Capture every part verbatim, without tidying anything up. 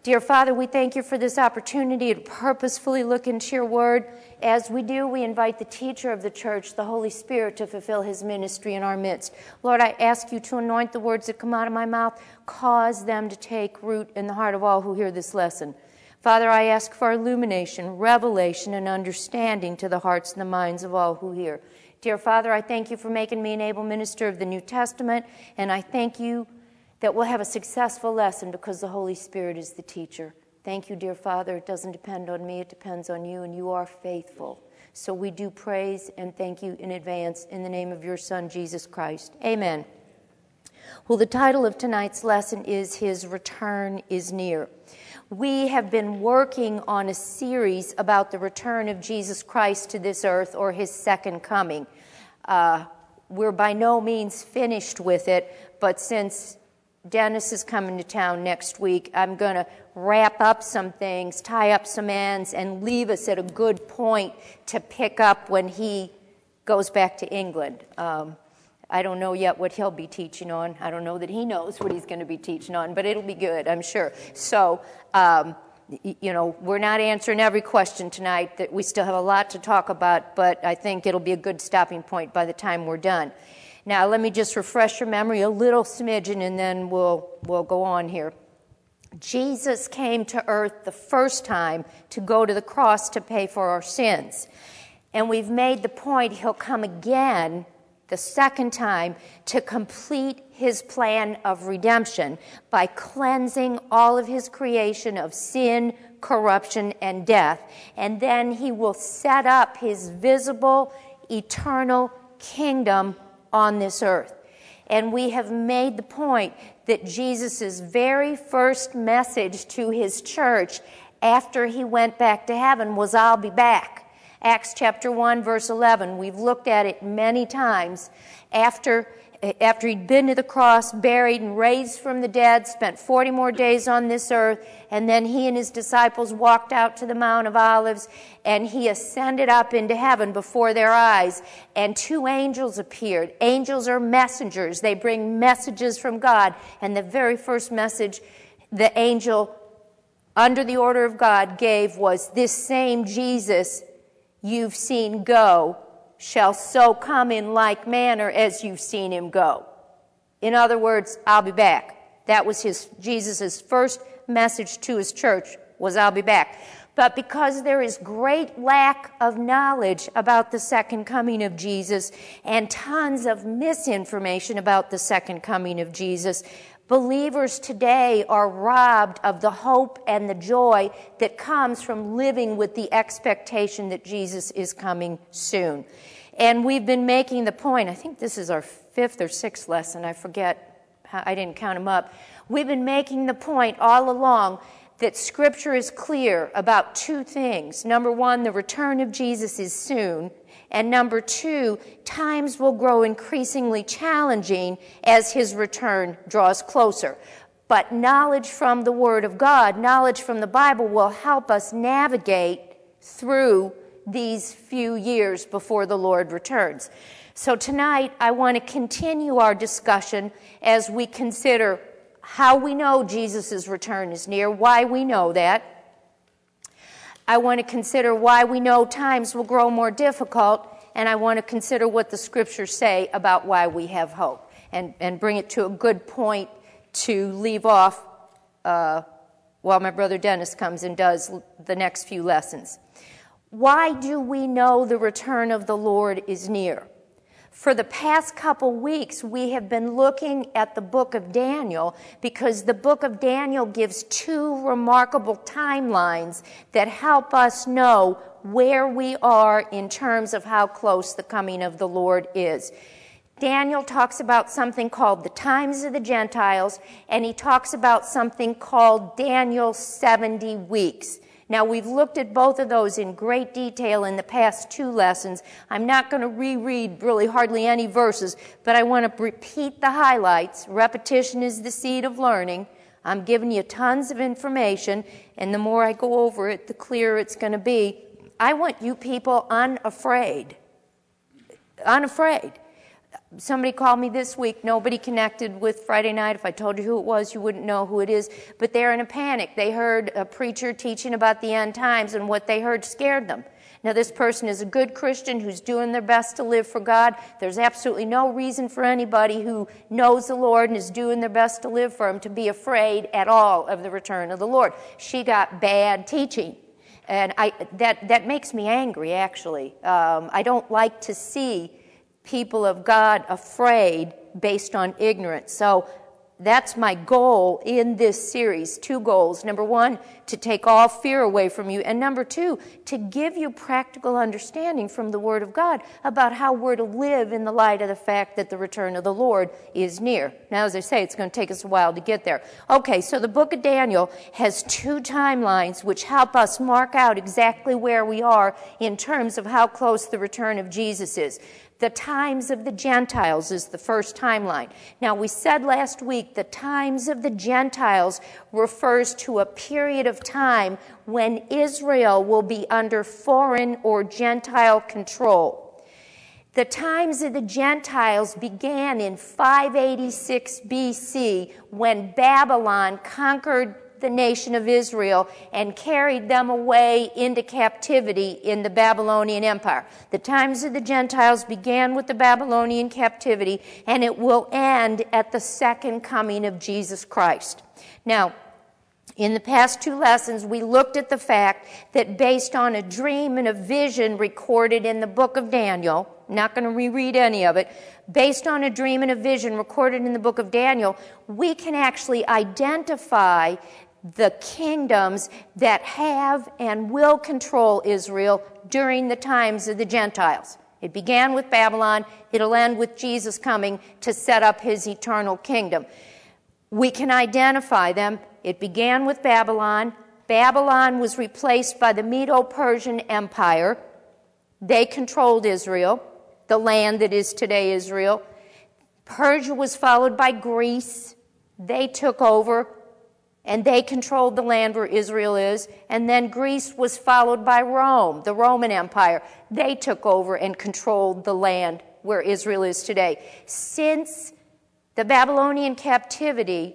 Dear Father, we thank you for this opportunity to purposefully look into your word. As we do, we invite the teacher of the church, the Holy Spirit, to fulfill his ministry in our midst. Lord, I ask you to anoint the words that come out of my mouth, cause them to take root in the heart of all who hear this lesson. Father, I ask for illumination, revelation, and understanding to the hearts and the minds of all who hear. Dear Father, I thank you for making me an able minister of the New Testament, and I thank you that we'll have a successful lesson because the Holy Spirit is the teacher. Thank you, dear Father. It doesn't depend on me, it depends on you, and you are faithful. So we do praise and thank you in advance in the name of your Son, Jesus Christ. Amen. Well, the title of tonight's lesson is His Return is Near. We have been working on a series about the return of Jesus Christ to this earth, or his second coming. Uh, we're by no means finished with it, but since Dennis is coming to town next week, I'm going to wrap up some things, tie up some ends, and leave us at a good point to pick up when he goes back to England. Um, I don't know yet what he'll be teaching on. I don't know that he knows what he's going to be teaching on, but it'll be good, I'm sure. So, um, you know, we're not answering every question tonight. That we still have a lot to talk about, but I think it'll be a good stopping point by the time we're done. Now, let me just refresh your memory a little smidgen, and then we'll we'll go on here. Jesus came to earth the first time to go to the cross to pay for our sins. And we've made the point he'll come again the second time to complete his plan of redemption by cleansing all of his creation of sin, corruption, and death. And then he will set up his visible, eternal kingdom on this earth. And we have made the point that Jesus' very first message to his church after he went back to heaven was, "I'll be back." Acts chapter one, verse eleven. We've looked at it many times. After, after he'd been to the cross, buried, and raised from the dead, spent forty more days on this earth, and then he and his disciples walked out to the Mount of Olives, and he ascended up into heaven before their eyes, and two angels appeared. Angels are messengers. They bring messages from God, and the very first message the angel, under the order of God, gave was, "This same Jesus you've seen go shall so come in like manner as you've seen him go." In other words, I'll be back. That was his Jesus' first message to his church, was I'll be back. But because there is great lack of knowledge about the second coming of Jesus and tons of misinformation about the second coming of Jesus, believers today are robbed of the hope and the joy that comes from living with the expectation that Jesus is coming soon. And we've been making the point, I think this is our fifth or sixth lesson, I forget, I didn't count them up. We've been making the point all along that Scripture is clear about two things. Number one, the return of Jesus is soon. And number two, times will grow increasingly challenging as his return draws closer. But knowledge from the Word of God, knowledge from the Bible, will help us navigate through these few years before the Lord returns. So tonight, I want to continue our discussion as we consider how we know Jesus' return is near, why we know that. I want to consider why we know times will grow more difficult, and I want to consider what the Scriptures say about why we have hope, and, and bring it to a good point to leave off uh, while my brother Dennis comes and does the next few lessons. Why do we know the return of the Lord is near? For the past couple weeks, we have been looking at the book of Daniel because the book of Daniel gives two remarkable timelines that help us know where we are in terms of how close the coming of the Lord is. Daniel talks about something called the times of the Gentiles, and he talks about something called Daniel's seventy weeks. Now, we've looked at both of those in great detail in the past two lessons. I'm not going to reread really hardly any verses, but I want to repeat the highlights. Repetition is the seed of learning. I'm giving you tons of information, and the more I go over it, the clearer it's going to be. I want you people unafraid. Unafraid. Somebody called me this week, nobody connected with Friday night. If I told you who it was, you wouldn't know who it is. But they're in a panic. They heard a preacher teaching about the end times, and what they heard scared them. Now, this person is a good Christian who's doing their best to live for God. There's absolutely no reason for anybody who knows the Lord and is doing their best to live for Him to be afraid at all of the return of the Lord. She got bad teaching. And I, that, that makes me angry, actually. Um, I don't like to see people of God afraid based on ignorance. So that's my goal in this series. Two goals. Number one, to take all fear away from you. And number two, to give you practical understanding from the Word of God about how we're to live in the light of the fact that the return of the Lord is near. Now, as I say, it's going to take us a while to get there. Okay, so the book of Daniel has two timelines which help us mark out exactly where we are in terms of how close the return of Jesus is. The times of the Gentiles is the first timeline. Now, we said last week the times of the Gentiles refers to a period of time when Israel will be under foreign or Gentile control. The times of the Gentiles began in five eighty-six B C when Babylon conquered the nation of Israel and carried them away into captivity in the Babylonian Empire. The times of the Gentiles began with the Babylonian captivity, and it will end at the second coming of Jesus Christ. Now, in the past two lessons, we looked at the fact that based on a dream and a vision recorded in the book of Daniel, I'm not going to reread any of it, based on a dream and a vision recorded in the book of Daniel, we can actually identify the kingdoms that have and will control Israel during the times of the Gentiles. It began with Babylon. It'll end with Jesus coming to set up His eternal kingdom. We can identify them. It began with Babylon. Babylon was replaced by the Medo-Persian Empire. They controlled Israel, the land that is today Israel. Persia was followed by Greece. They took over, and they controlled the land where Israel is. And then Greece was followed by Rome, the Roman Empire. They took over and controlled the land where Israel is today. Since the Babylonian captivity,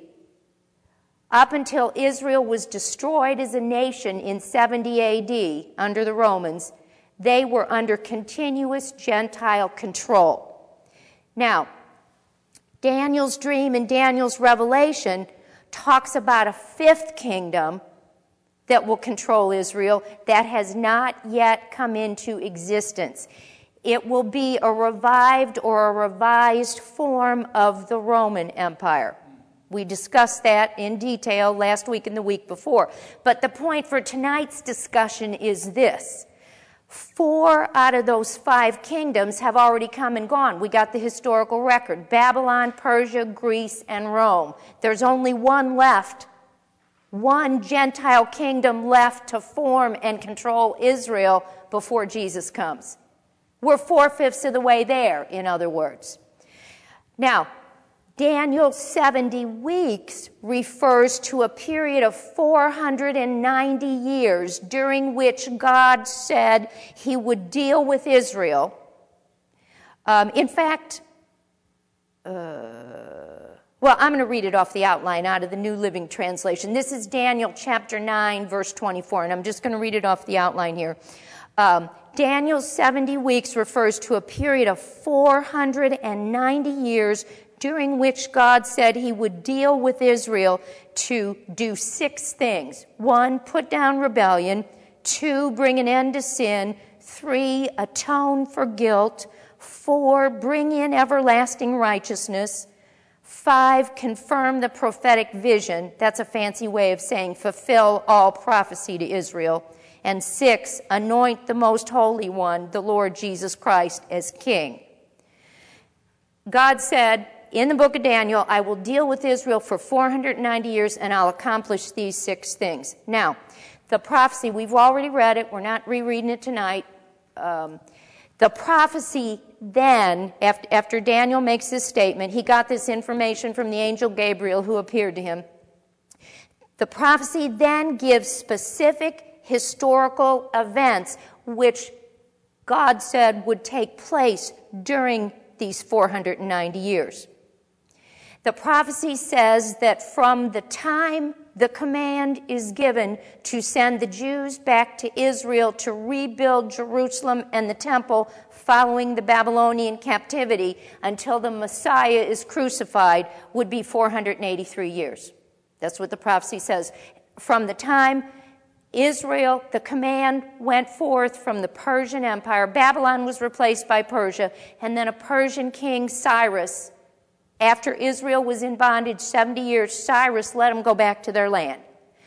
up until Israel was destroyed as a nation in seventy A D under the Romans, they were under continuous Gentile control. Now, Daniel's dream and Daniel's revelation talks about a fifth kingdom that will control Israel that has not yet come into existence. It will be a revived or a revised form of the Roman Empire. We discussed that in detail last week and the week before. But the point for tonight's discussion is this. Four out of those five kingdoms have already come and gone. We got the historical record. Babylon, Persia, Greece, and Rome. There's only one left. One Gentile kingdom left to form and control Israel before Jesus comes. We're four-fifths of the way there, in other words. Now, Daniel's seventy weeks refers to a period of four hundred ninety years during which God said He would deal with Israel. Um, in fact, uh, well, I'm going to read it off the outline out of the New Living Translation. This is Daniel chapter nine, verse twenty-four, and I'm just going to read it off the outline here. Um, Daniel's seventy weeks refers to a period of four hundred ninety years during which God said He would deal with Israel to do six things. One, put down rebellion. Two, bring an end to sin. Three, atone for guilt. Four, bring in everlasting righteousness. Five, confirm the prophetic vision. That's a fancy way of saying fulfill all prophecy to Israel. And six, anoint the most holy one, the Lord Jesus Christ, as king. God said in the book of Daniel, I will deal with Israel for four hundred ninety years, and I'll accomplish these six things. Now, the prophecy, we've already read it. We're not rereading it tonight. Um, the prophecy then, after, after Daniel makes this statement, he got this information from the angel Gabriel who appeared to him. The prophecy then gives specific historical events which God said would take place during these four hundred ninety years. The prophecy says that from the time the command is given to send the Jews back to Israel to rebuild Jerusalem and the temple following the Babylonian captivity until the Messiah is crucified would be four hundred eighty-three years. That's what the prophecy says. From the time Israel, the command went forth from the Persian Empire, Babylon was replaced by Persia, and then a Persian king, Cyrus, after Israel was in bondage seventy years, Cyrus let them go back to their land.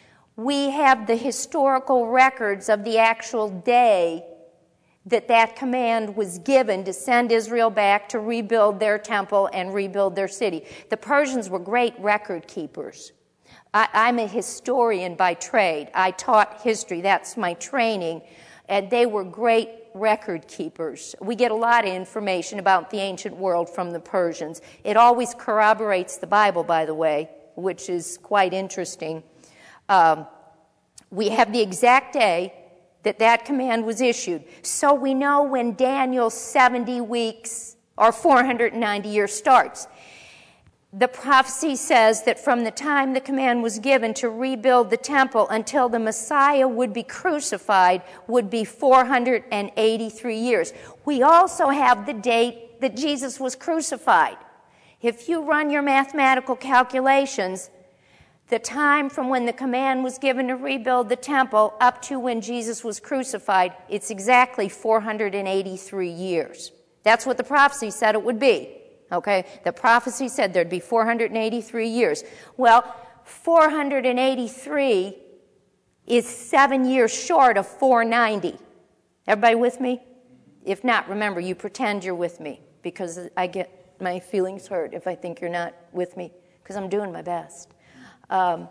We have the historical records of the actual day that that command was given to send Israel back to rebuild their temple and rebuild their city. The Persians were great record keepers. I, I'm a historian by trade. I taught history. That's my training. And they were great record keepers. We get a lot of information about the ancient world from the Persians. It always corroborates the Bible, by the way, which is quite interesting. Um, we have the exact day that that command was issued. So we know when Daniel's seventy weeks or four hundred ninety years starts. The prophecy says that from the time the command was given to rebuild the temple until the Messiah would be crucified would be four hundred eighty-three years. We also have the date that Jesus was crucified. If you run your mathematical calculations, the time from when the command was given to rebuild the temple up to when Jesus was crucified, it's exactly four hundred eighty-three years. That's what the prophecy said it would be. Okay, the prophecy said there'd be four hundred eighty-three years. Well, four hundred eighty-three is seven years short of four hundred ninety. Everybody with me? If not, remember, you pretend you're with me, because I get my feelings hurt if I think you're not with me, because I'm doing my best. Um,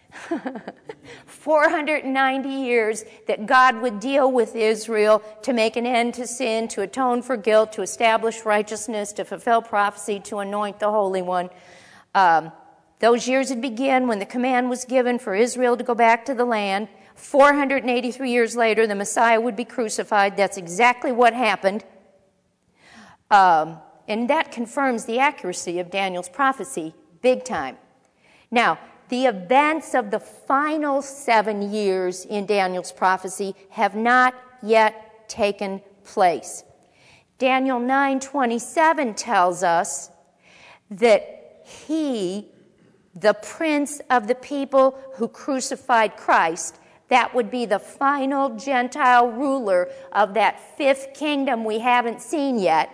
four hundred ninety years that God would deal with Israel to make an end to sin, to atone for guilt, to establish righteousness, to fulfill prophecy, to anoint the Holy One. Um, those years would begin when the command was given for Israel to go back to the land. four hundred eighty-three years later, the Messiah would be crucified. That's exactly what happened. Um, and that confirms the accuracy of Daniel's prophecy big time. Now, the events of the final seven years in Daniel's prophecy have not yet taken place. Daniel nine twenty-seven tells us that he, the prince of the people who crucified Christ, that would be the final Gentile ruler of that fifth kingdom we haven't seen yet.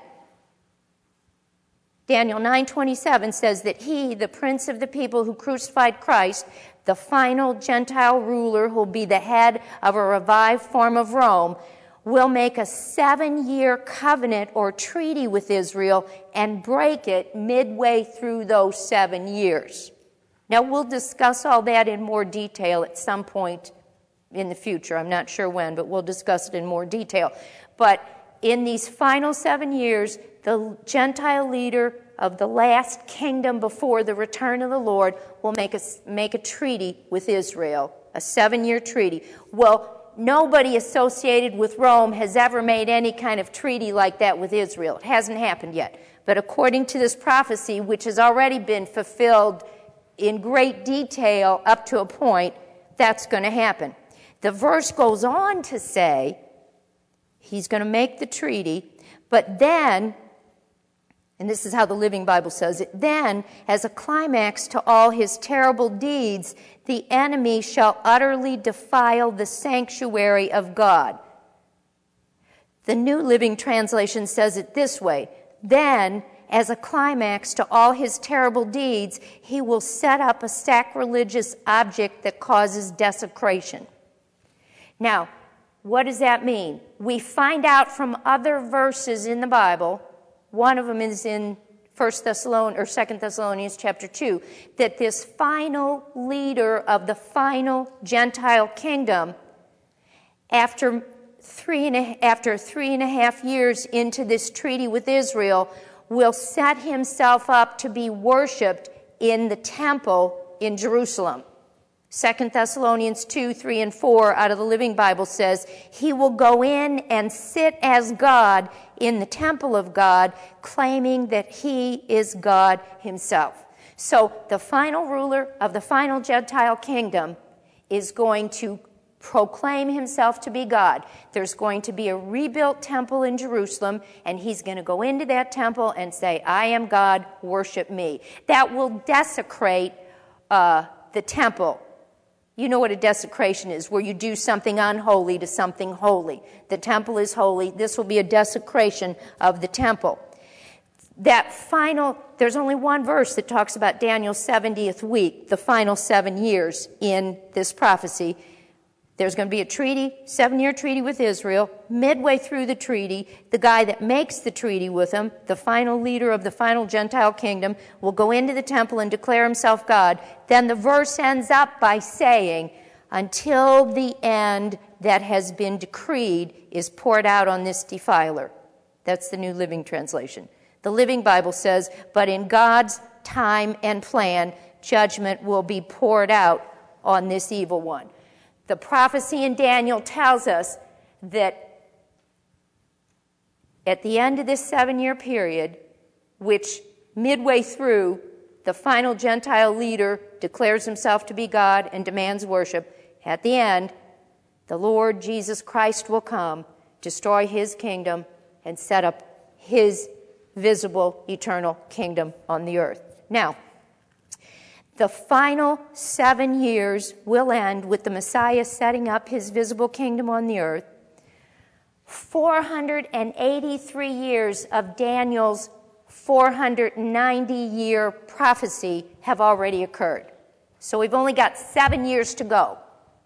Daniel nine twenty-seven says that he, the prince of the people who crucified Christ, the final Gentile ruler who will be the head of a revived form of Rome, will make a seven-year covenant or treaty with Israel and break it midway through those seven years. Now, we'll discuss all that in more detail at some point in the future. I'm not sure when, but we'll discuss it in more detail. But in these final seven years, the Gentile leader of the last kingdom before the return of the Lord will make a, make a treaty with Israel, a seven-year treaty. Well, nobody associated with Rome has ever made any kind of treaty like that with Israel. It hasn't happened yet. But according to this prophecy, which has already been fulfilled in great detail up to a point, that's going to happen. The verse goes on to say he's going to make the treaty, but then, and this is how the Living Bible says it, then, as a climax to all his terrible deeds, the enemy shall utterly defile the sanctuary of God. The New Living Translation says it this way: then, as a climax to all his terrible deeds, he will set up a sacrilegious object that causes desecration. Now, what does that mean? We find out from other verses in the Bible, one of them is in First Thessalonians or Second Thessalonians chapter two, that this final leader of the final Gentile kingdom, after three and a, after three and a half years into this treaty with Israel, will set himself up to be worshipped in the temple in Jerusalem. Second Thessalonians two, three, and four out of the Living Bible says, he will go in and sit as God in the temple of God, claiming that he is God himself. So the final ruler of the final Gentile kingdom is going to proclaim himself to be God. There's going to be a rebuilt temple in Jerusalem, and he's going to go into that temple and say, I am God, worship me. That will desecrate uh, the temple. You know what a desecration is, where you do something unholy to something holy. The temple is holy. This will be a desecration of the temple. That final, there's only one verse that talks about Daniel's seventieth week, the final seven years in this prophecy. There's going to be a treaty, seven-year treaty with Israel. Midway through the treaty, the guy that makes the treaty with them, the final leader of the final Gentile kingdom, will go into the temple and declare himself God. Then the verse ends up by saying, until the end that has been decreed is poured out on this defiler. That's the New Living Translation. The Living Bible says, but in God's time and plan, judgment will be poured out on this evil one. The prophecy in Daniel tells us that at the end of this seven-year period, which midway through, the final Gentile leader declares himself to be God and demands worship, at the end, the Lord Jesus Christ will come, destroy his kingdom, and set up his visible, eternal kingdom on the earth. Now, the final seven years will end with the Messiah setting up his visible kingdom on the earth. four hundred eighty-three years of Daniel's four hundred ninety year prophecy have already occurred. So we've only got seven years to go.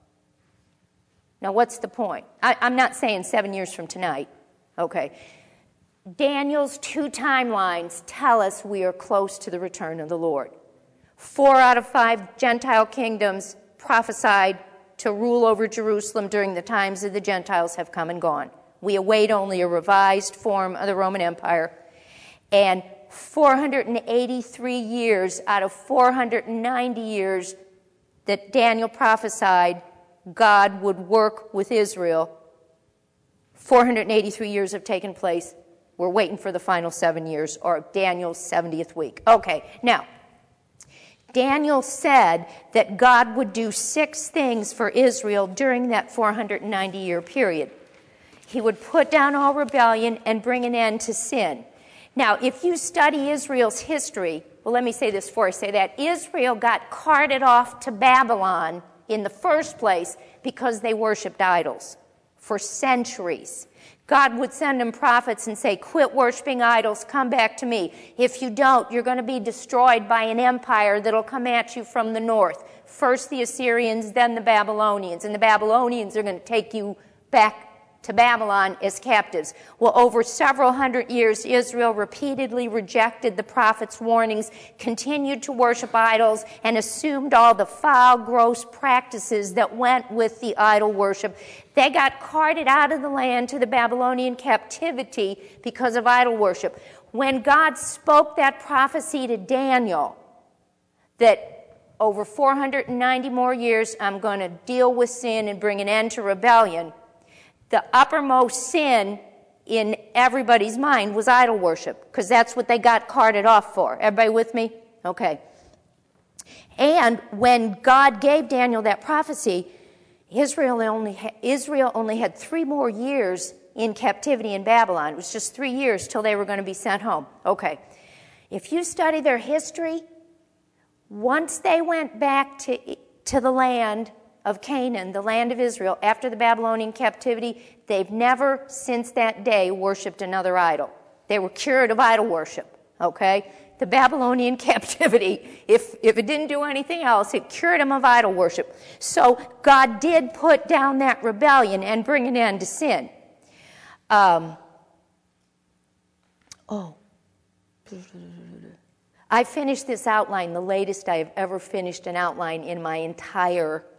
Now, what's the point? I, I'm not saying seven years from tonight. Okay. Daniel's two timelines tell us we are close to the return of the Lord. Four out of five Gentile kingdoms prophesied to rule over Jerusalem during the times of the Gentiles have come and gone. We await only a revised form of the Roman Empire. And four hundred eighty-three years out of four hundred ninety years that Daniel prophesied God would work with Israel, four hundred eighty-three years have taken place. We're waiting for the final seven years, or Daniel's seventieth week. Okay, now, Daniel said that God would do six things for Israel during that four hundred ninety year period. He would put down all rebellion and bring an end to sin. Now, if you study Israel's history, well, let me say this before I say that. Israel got carted off to Babylon in the first place because they worshipped idols for centuries. God would send them prophets and say, quit worshiping idols, come back to me. If you don't, you're going to be destroyed by an empire that'll come at you from the north. First the Assyrians, then the Babylonians. And the Babylonians are going to take you back to Babylon as captives. Well, over several hundred years, Israel repeatedly rejected the prophet's warnings, continued to worship idols, and assumed all the foul, gross practices that went with the idol worship. They got carted out of the land to the Babylonian captivity because of idol worship. When God spoke that prophecy to Daniel, that over four hundred ninety more years, I'm going to deal with sin and bring an end to rebellion, the uppermost sin in everybody's mind was idol worship, because that's what they got carted off for. Everybody with me? Okay. And when God gave Daniel that prophecy, Israel only ha- Israel only had three more years in captivity in Babylon. It was just three years till they were going to be sent home. Okay. If you study their history, once they went back to, to the land of Canaan, the land of Israel, after the Babylonian captivity, they've never since that day worshipped another idol. They were cured of idol worship, okay? The Babylonian captivity, if, if it didn't do anything else, it cured them of idol worship. So God did put down that rebellion and bring an end to sin. Um, oh, I finished this outline, the latest I have ever finished an outline in my entire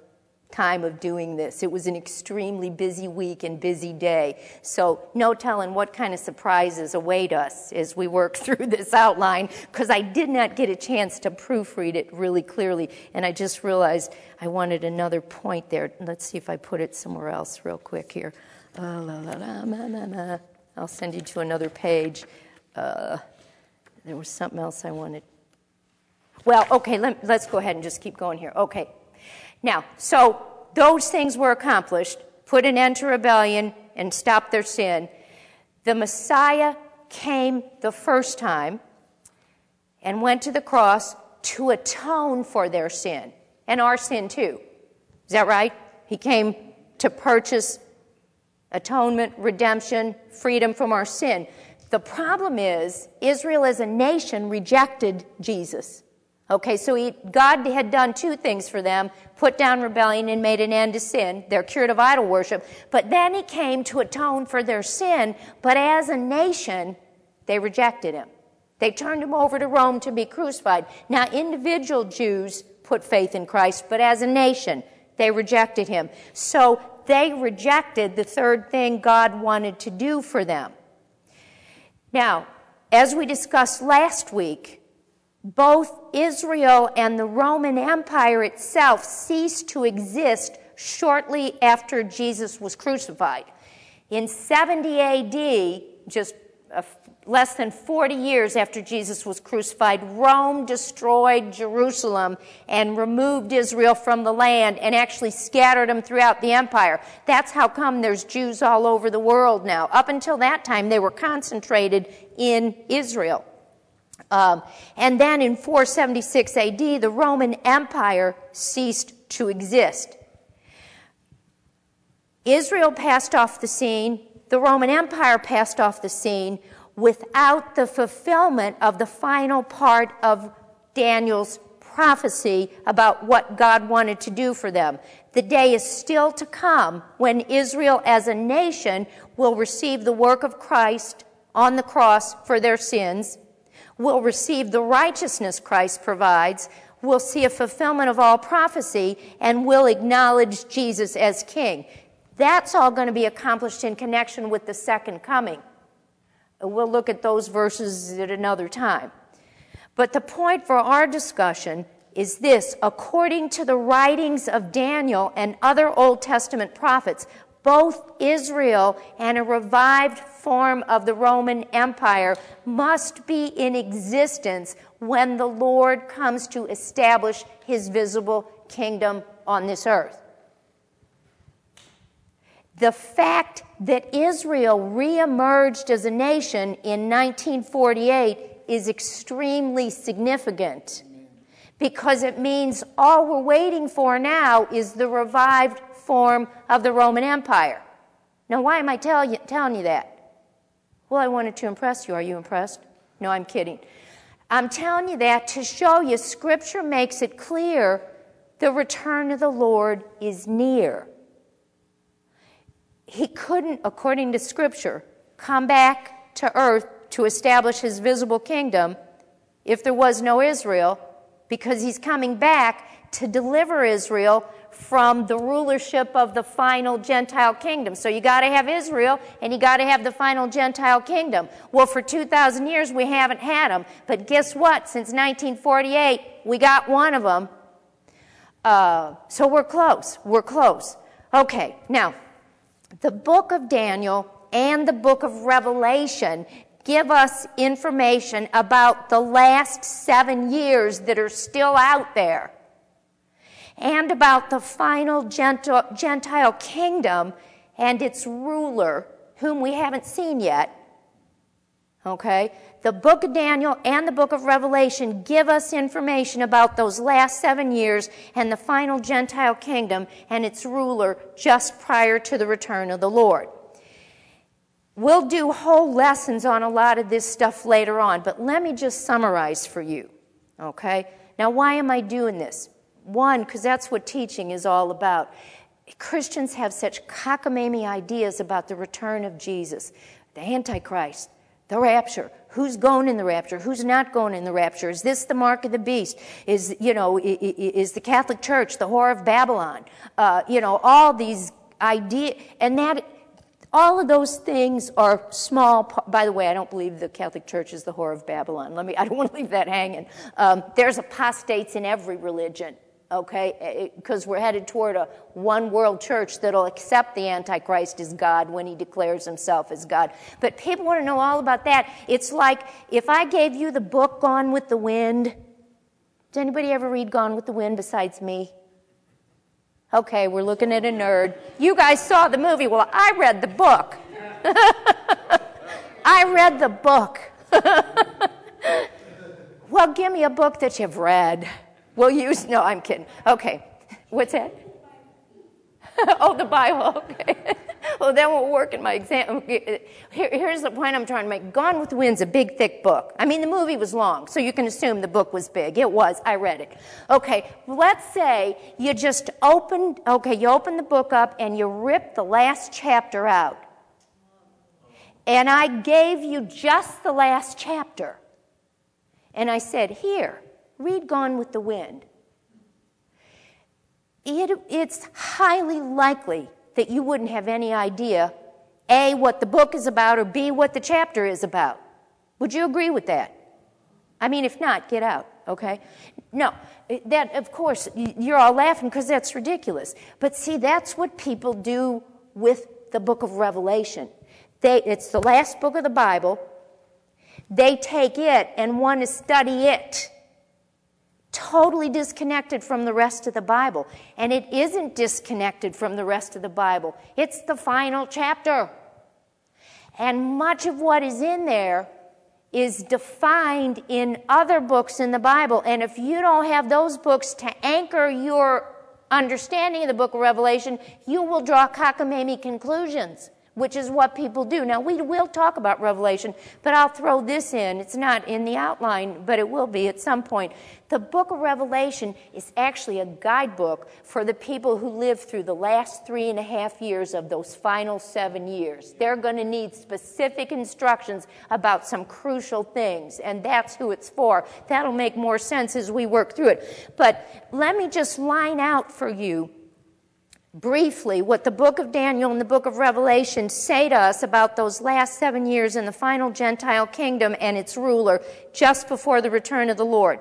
time of doing this. It was an extremely busy week and busy day. So no telling what kind of surprises await us as we work through this outline, because I did not get a chance to proofread it really clearly, and I just realized I wanted another point there. Let's see if I put it somewhere else real quick here. Uh, la, la, la, ma, ma, ma. I'll send you to another page. Uh, there was something else I wanted. Well, okay, let, let's go ahead and just keep going here. Okay. Now, so those things were accomplished, put an end to rebellion and stopped their sin. The Messiah came the first time and went to the cross to atone for their sin, and our sin too. Is that right? He came to purchase atonement, redemption, freedom from our sin. The problem is, Israel as a nation rejected Jesus. Okay, so he, God had done two things for them, put down rebellion and made an end to sin. They're cured of idol worship. But then he came to atone for their sin, but as a nation, they rejected him. They turned him over to Rome to be crucified. Now, individual Jews put faith in Christ, but as a nation, they rejected him. So they rejected the third thing God wanted to do for them. Now, as we discussed last week, both Israel and the Roman Empire itself ceased to exist shortly after Jesus was crucified. In seventy A D, just uh, less than forty years after Jesus was crucified, Rome destroyed Jerusalem and removed Israel from the land and actually scattered them throughout the empire. That's how come there's Jews all over the world now. Up until that time, they were concentrated in Israel. Um, and then in four seventy-six A D, the Roman Empire ceased to exist. Israel passed off the scene. The Roman Empire passed off the scene without the fulfillment of the final part of Daniel's prophecy about what God wanted to do for them. The day is still to come when Israel as a nation will receive the work of Christ on the cross for their sins, will receive the righteousness Christ provides, will see a fulfillment of all prophecy, and will acknowledge Jesus as king. That's all going to be accomplished in connection with the second coming. We'll look at those verses at another time. But the point for our discussion is this: according to the writings of Daniel and other Old Testament prophets, both Israel and a revived form of the Roman Empire must be in existence when the Lord comes to establish his visible kingdom on this earth. The fact that Israel reemerged as a nation in nineteen forty-eight is extremely significant, because it means all we're waiting for now is the revived form of the Roman Empire. Now, why am I tell you, telling you that? Well, I wanted to impress you. Are you impressed? No, I'm kidding. I'm telling you that to show you Scripture makes it clear the return of the Lord is near. He couldn't, according to Scripture, come back to earth to establish his visible kingdom if there was no Israel, because he's coming back to deliver Israel from the rulership of the final Gentile kingdom. So you got to have Israel, and you got to have the final Gentile kingdom. Well, for two thousand years we haven't had them, but guess what? Since nineteen forty-eight, we got one of them. Uh, so we're close. We're close. Okay, now, the book of Daniel and the book of Revelation give us information about the last seven years that are still out there, and about the final Gentile kingdom and its ruler, whom we haven't seen yet. Okay? The book of Daniel and the book of Revelation give us information about those last seven years and the final Gentile kingdom and its ruler just prior to the return of the Lord. We'll do whole lessons on a lot of this stuff later on, but let me just summarize for you. Okay? Now, why am I doing this? One, because that's what teaching is all about. Christians have such cockamamie ideas about the return of Jesus, the Antichrist, The rapture. Who's going in the rapture? Who's not going in the rapture? Is this the mark of the beast? Is, you know, is the Catholic Church the whore of Babylon? Uh, you know, all these ideas, and that, all of those things are small. By the way, I don't believe the Catholic Church is the whore of Babylon. Let me, I don't want to leave that hanging. Um, there's apostates in every religion. Okay, because we're headed toward a one-world church that'll accept the Antichrist as God when he declares himself as God. But people want to know all about that. It's like if I gave you the book Gone with the Wind. Does anybody ever read Gone with the Wind besides me? Okay, we're looking at a nerd. You guys saw the movie. Well, I read the book. I read the book. Well, give me a book that you've read. We'll use, no, I'm kidding. Okay. What's that? Oh, the Bible. Okay. Well, that won't work in my exam. Here, here's the point I'm trying to make. Gone with the Wind's a big, thick book. I mean, the movie was long, so you can assume the book was big. It was. I read it. Okay. Let's say you just opened, okay, you opened the book up and you ripped the last chapter out. And I gave you just the last chapter. And I said, here, read Gone with the Wind. It, it's highly likely that you wouldn't have any idea, A, what the book is about, or B, what the chapter is about. Would you agree with that? I mean, if not, get out, okay? No, that, of course, you're all laughing because that's ridiculous. But see, that's what people do with the book of Revelation. They, it's the last book of the Bible. They take it and want to study it. Totally disconnected from the rest of the Bible. And it isn't disconnected from the rest of the Bible. It's the final chapter. And much of what is in there is defined in other books in the Bible. And if you don't have those books to anchor your understanding of the book of Revelation, you will draw cockamamie conclusions, which is what people do. Now, we will talk about Revelation, but I'll throw this in. It's not in the outline, but it will be at some point. The book of Revelation is actually a guidebook for the people who live through the last three and a half years of those final seven years. They're going to need specific instructions about some crucial things, and that's who it's for. That'll make more sense as we work through it. But let me just line out for you briefly what the book of Daniel and the book of Revelation say to us about those last seven years in the final Gentile kingdom and its ruler just before the return of the Lord.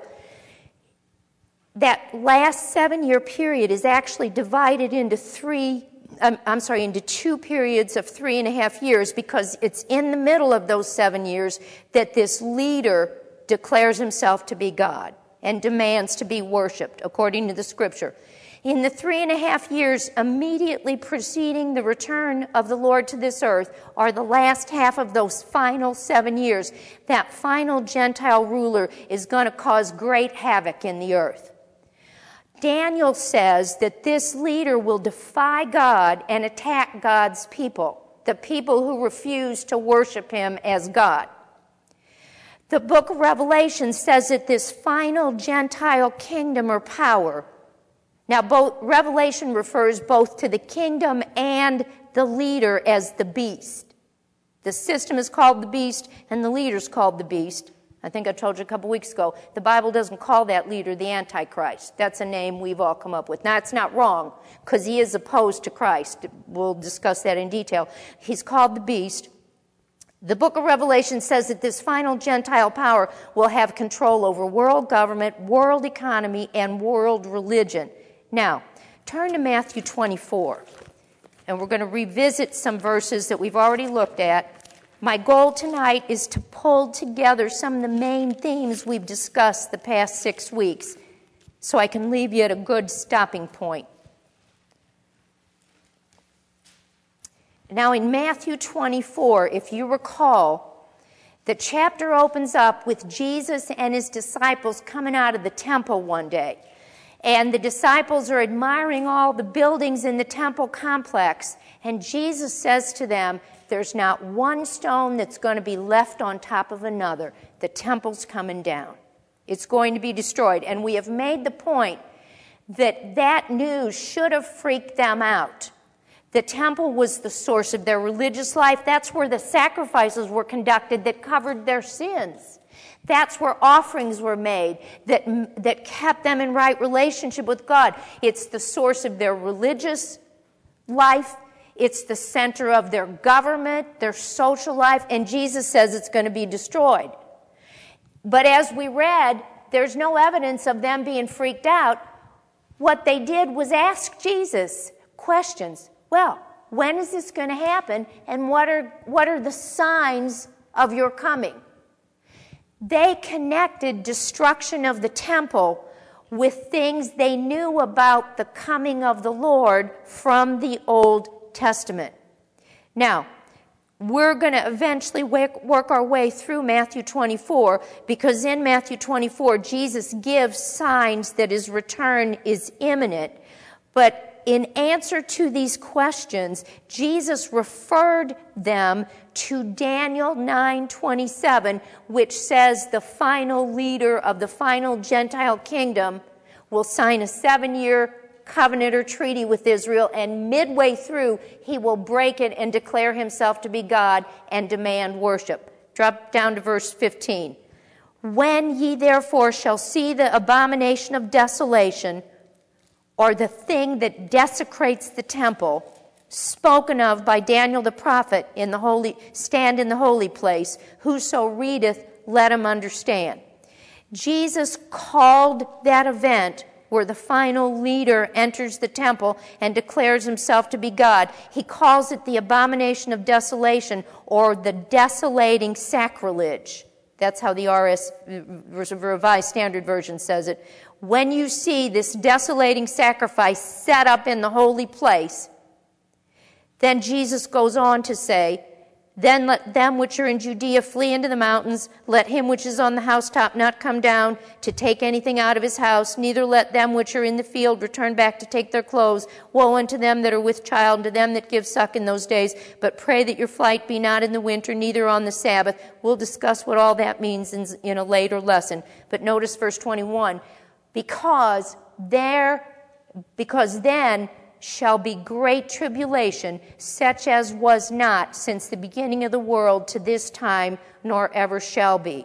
That last seven-year period is actually divided into three, um, I'm sorry, into two periods of three and a half years because it's in the middle of those seven years that this leader declares himself to be God and demands to be worshipped according to the Scripture. In the three and a half years immediately preceding the return of the Lord to this earth are the last half of those final seven years. That final Gentile ruler is going to cause great havoc in the earth. Daniel says that this leader will defy God and attack God's people, the people who refuse to worship him as God. The book of Revelation says that this final Gentile kingdom or power, now, both, Revelation refers both to the kingdom and the leader as the beast. The system is called the beast, and the leader is called the beast. I think I told you a couple weeks ago, the Bible doesn't call that leader the Antichrist. That's a name we've all come up with. Now, it's not wrong, because he is opposed to Christ. We'll discuss that in detail. He's called the beast. The book of Revelation says that this final Gentile power will have control over world government, world economy, and world religion. Now, turn to Matthew twenty-four, and we're going to revisit some verses that we've already looked at. My goal tonight is to pull together some of the main themes we've discussed the past six weeks, so I can leave you at a good stopping point. Now, in Matthew twenty-four, if you recall, the chapter opens up with Jesus and his disciples coming out of the temple one day. And the disciples are admiring all the buildings in the temple complex. And Jesus says to them, there's not one stone that's going to be left on top of another. The temple's coming down. It's going to be destroyed. And we have made the point that that news should have freaked them out. The temple was the source of their religious life. That's where the sacrifices were conducted that covered their sins. That's where offerings were made that, that kept them in right relationship with God. It's the source of their religious life. It's the center of their government, their social life, and Jesus says it's going to be destroyed. But as we read, there's no evidence of them being freaked out. What they did was ask Jesus questions. Well, when is this going to happen, and what are, what are the signs of your coming? They connected destruction of the temple with things they knew about the coming of the Lord from the Old Testament. Now, we're going to eventually work, work our way through Matthew twenty-four, because in Matthew twenty-four, Jesus gives signs that his return is imminent. But in answer to these questions, Jesus referred them to Daniel nine twenty-seven, which says the final leader of the final Gentile kingdom will sign a seven-year covenant or treaty with Israel, and midway through, he will break it and declare himself to be God and demand worship. Drop down to verse fifteen. When ye therefore shall see the abomination of desolation, or the thing that desecrates the temple, spoken of by Daniel the prophet in the holy, stand in the holy place, whoso readeth, let him understand. Jesus called that event where the final leader enters the temple and declares himself to be God. He calls it the abomination of desolation, or the desolating sacrilege. That's how the R S Revised Standard Version says it. When you see this desolating sacrifice set up in the holy place, then Jesus goes on to say, then let them which are in Judea flee into the mountains. Let him which is on the housetop not come down to take anything out of his house. Neither let them which are in the field return back to take their clothes. Woe unto them that are with child, and to them that give suck in those days. But pray that your flight be not in the winter, neither on the Sabbath. We'll discuss what all that means in, in a later lesson. But notice verse twenty-one. Because there, because then shall be great tribulation, such as was not since the beginning of the world to this time, nor ever shall be.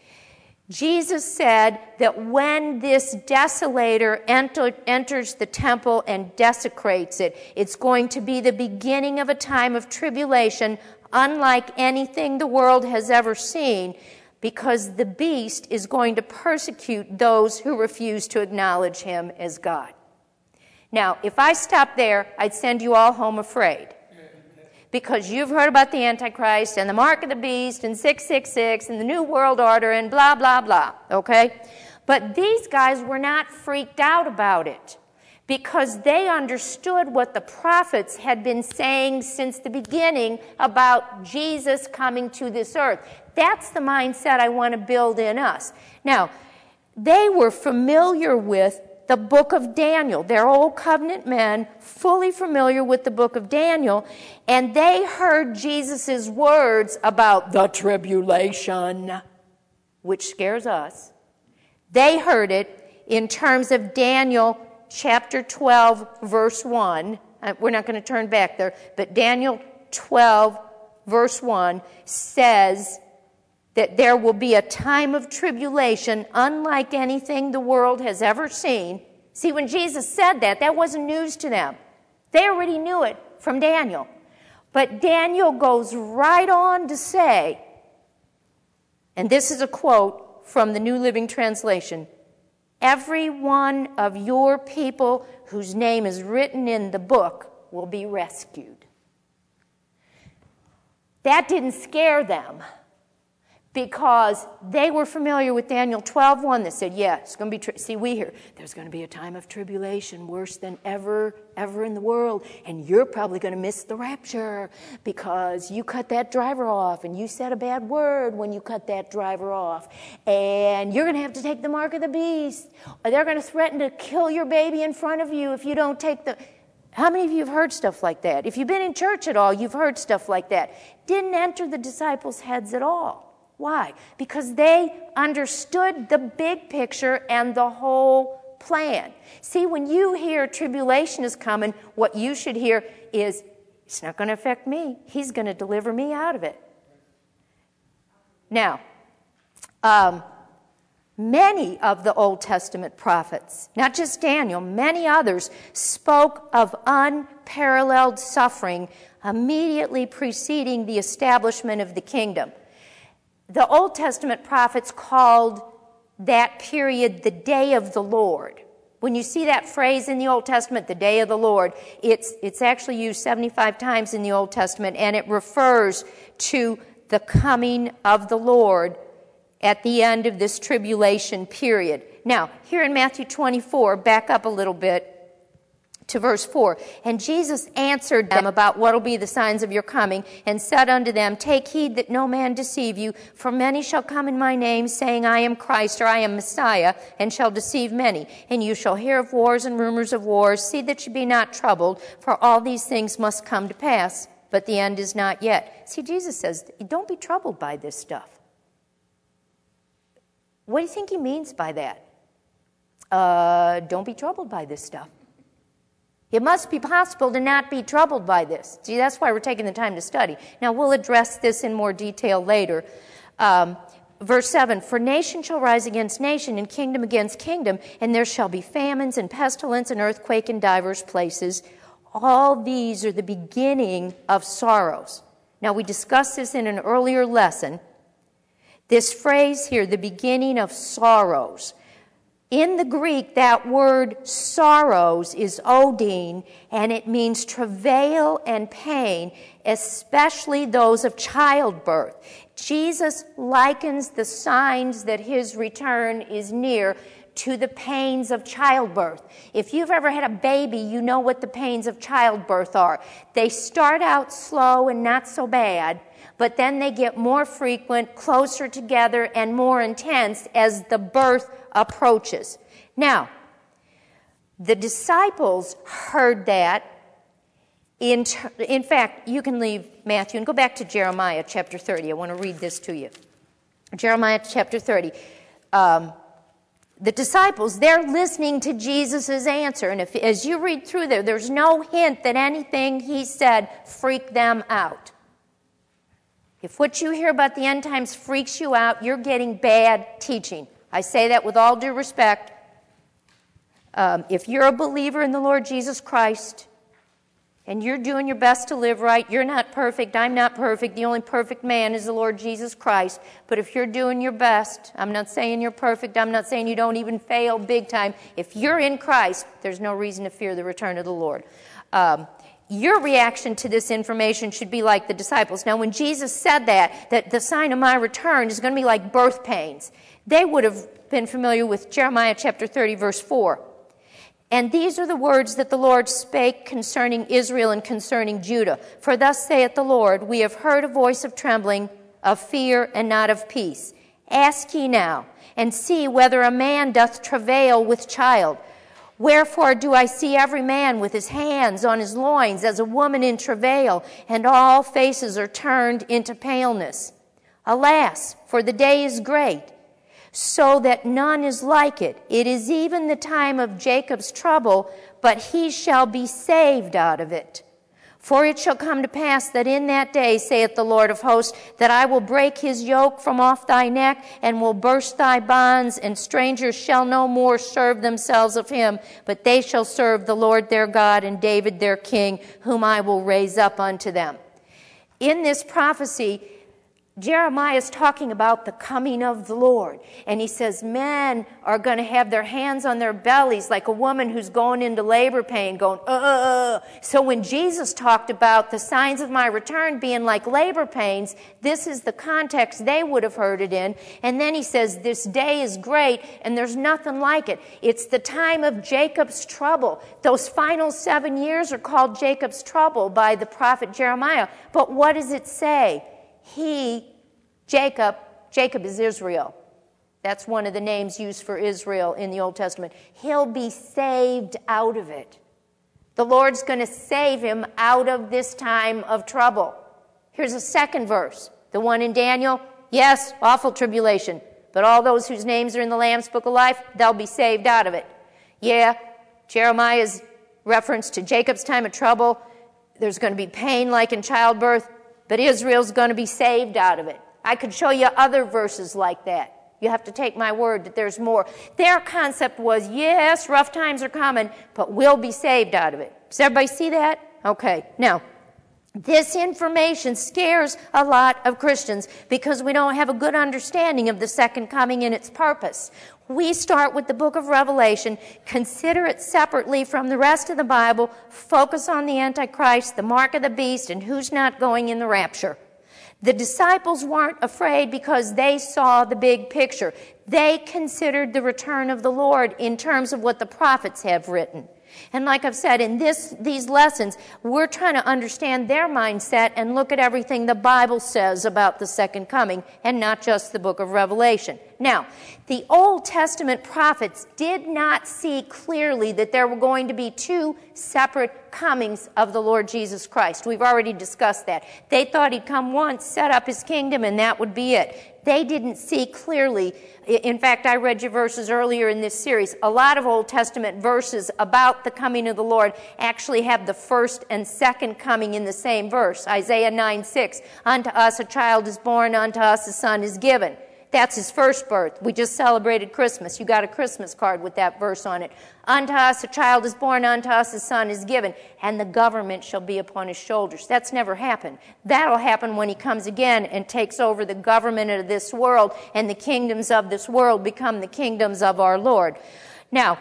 Jesus said that when this desolator enter, enters the temple and desecrates it, it's going to be the beginning of a time of tribulation unlike anything the world has ever seen, because the beast is going to persecute those who refuse to acknowledge him as God. Now, if I stopped there, I'd send you all home afraid. Because you've heard about the Antichrist and the mark of the beast and six six six and the New World Order and blah, blah, blah, okay? But these guys were not freaked out about it because they understood what the prophets had been saying since the beginning about Jesus coming to this earth. That's the mindset I want to build in us. Now, they were familiar with the book of Daniel. They're old covenant men, fully familiar with the book of Daniel, and they heard Jesus' words about the tribulation, which scares us. They heard it in terms of Daniel chapter twelve, verse one. We're not going to turn back there, but Daniel twelve, verse one says that there will be a time of tribulation unlike anything the world has ever seen. See, when Jesus said that, that wasn't news to them. They already knew it from Daniel. But Daniel goes right on to say, and this is a quote from the New Living Translation, every one of your people whose name is written in the book will be rescued. That didn't scare them, because they were familiar with Daniel twelve one that said, yeah, it's going to be, tri- see, we hear, there's going to be a time of tribulation worse than ever, ever in the world, and you're probably going to miss the rapture because you cut that driver off, and you said a bad word when you cut that driver off, and you're going to have to take the mark of the beast, or they're going to threaten to kill your baby in front of you if you don't take the... How many of you have heard stuff like that? If you've been in church at all, you've heard stuff like that. Didn't enter the disciples' heads at all. Why? Because they understood the big picture and the whole plan. See, when you hear tribulation is coming, what you should hear is It's not going to affect me. He's going to deliver me out of it. Now, um, many of the Old Testament prophets, not just Daniel, many others, spoke of unparalleled suffering immediately preceding the establishment of the kingdom. The Old Testament prophets called that period the day of the Lord. When you see that phrase in the Old Testament, the day of the Lord, it's, it's actually used seventy-five times in the Old Testament, and it refers to the coming of the Lord at the end of this tribulation period. Now, here in Matthew twenty-four, back up a little bit to verse four. And Jesus answered them about what will be the signs of your coming, and said unto them, take heed that no man deceive you, for many shall come in my name, saying, I am Christ, or I am Messiah, and shall deceive many. And you shall hear of wars and rumors of wars. See that you be not troubled, for all these things must come to pass, but the end is not yet. See, Jesus says, don't be troubled by this stuff. What do you think he means by that? Uh, don't be troubled by this stuff. It must be possible to not be troubled by this. See, that's why we're taking the time to study. Now, we'll address this in more detail later. Um, verse seven, for nation shall rise against nation, and kingdom against kingdom, and there shall be famines and pestilence and earthquake in divers places. All these are the beginning of sorrows. Now, we discussed this in an earlier lesson. This phrase here, the beginning of sorrows. In the Greek, that word sorrows is odin, and it means travail and pain, especially those of childbirth. Jesus likens the signs that his return is near to the pains of childbirth. If you've ever had a baby, you know what the pains of childbirth are. They start out slow and not so bad, but then they get more frequent, closer together, and more intense as the birth approaches. Now, the disciples heard that. In, in fact, you can leave Matthew and go back to Jeremiah chapter thirty. I want to read this to you. Jeremiah chapter thirty. Um, the disciples, they're listening to Jesus' answer. And if, as you read through there, there's no hint that anything he said freaked them out. If what you hear about the end times freaks you out, you're getting bad teaching. I say that with all due respect. Um, if you're a believer in the Lord Jesus Christ and you're doing your best to live right, you're not perfect, I'm not perfect, the only perfect man is the Lord Jesus Christ. But if you're doing your best, I'm not saying you're perfect, I'm not saying you don't even fail big time. If you're in Christ, there's no reason to fear the return of the Lord. Um, Your reaction to this information should be like the disciples. Now, when Jesus said that, that the sign of my return is going to be like birth pains, they would have been familiar with Jeremiah chapter thirty, verse four. And these are the words that the Lord spake concerning Israel and concerning Judah. For thus saith the Lord, we have heard a voice of trembling, of fear, and not of peace. Ask ye now, and see whether a man doth travail with child. Wherefore do I see every man with his hands on his loins as a woman in travail, and all faces are turned into paleness. Alas, for the day is great, so that none is like it. It is even the time of Jacob's trouble, but he shall be saved out of it. For it shall come to pass that in that day, saith the Lord of hosts, that I will break his yoke from off thy neck, and will burst thy bonds, and strangers shall no more serve themselves of him, but they shall serve the Lord their God, and David their king, whom I will raise up unto them. In this prophecy, Jeremiah is talking about the coming of the Lord. And he says men are going to have their hands on their bellies like a woman who's going into labor pain, going, uh. So when Jesus talked about the signs of my return being like labor pains, this is the context they would have heard it in. And then he says, this day is great, and there's nothing like it. It's the time of Jacob's trouble. Those final seven years are called Jacob's trouble by the prophet Jeremiah. But what does it say? He, Jacob, Jacob is Israel. That's one of the names used for Israel in the Old Testament. He'll be saved out of it. The Lord's going to save him out of this time of trouble. Here's a second verse. The one in Daniel, yes, awful tribulation. But all those whose names are in the Lamb's Book of Life, they'll be saved out of it. Yeah, Jeremiah's reference to Jacob's time of trouble, There's going to be pain like in childbirth, but Israel's going to be saved out of it. I could show you other verses like that. You have to take my word that there's more. Their concept was, yes, rough times are coming, but we'll be saved out of it. Does everybody see that? Okay. Now, this information scares a lot of Christians because we don't have a good understanding of the second coming and its purpose. We start with the book of Revelation, consider it separately from the rest of the Bible, focus on the Antichrist, the mark of the beast, and who's not going in the rapture. The disciples weren't afraid because they saw the big picture. They considered the return of the Lord in terms of what the prophets have written. And like I've said, in this, these lessons, we're trying to understand their mindset and look at everything the Bible says about the second coming and not just the book of Revelation. Now, the Old Testament prophets did not see clearly that there were going to be two separate comings of the Lord Jesus Christ. We've already discussed that. They thought he'd come once, set up his kingdom, and that would be it. They didn't see clearly. In fact, I read you verses earlier in this series. A lot of Old Testament verses about the coming of the Lord actually have the first and second coming in the same verse. Isaiah nine six, unto us a child is born, unto us a son is given. That's his first birth. We just celebrated Christmas. You got a Christmas card with that verse on it. Unto us a child is born, unto us a son is given, and the government shall be upon his shoulders. That's never happened. That'll happen when he comes again and takes over the government of this world, and the kingdoms of this world become the kingdoms of our Lord. Now,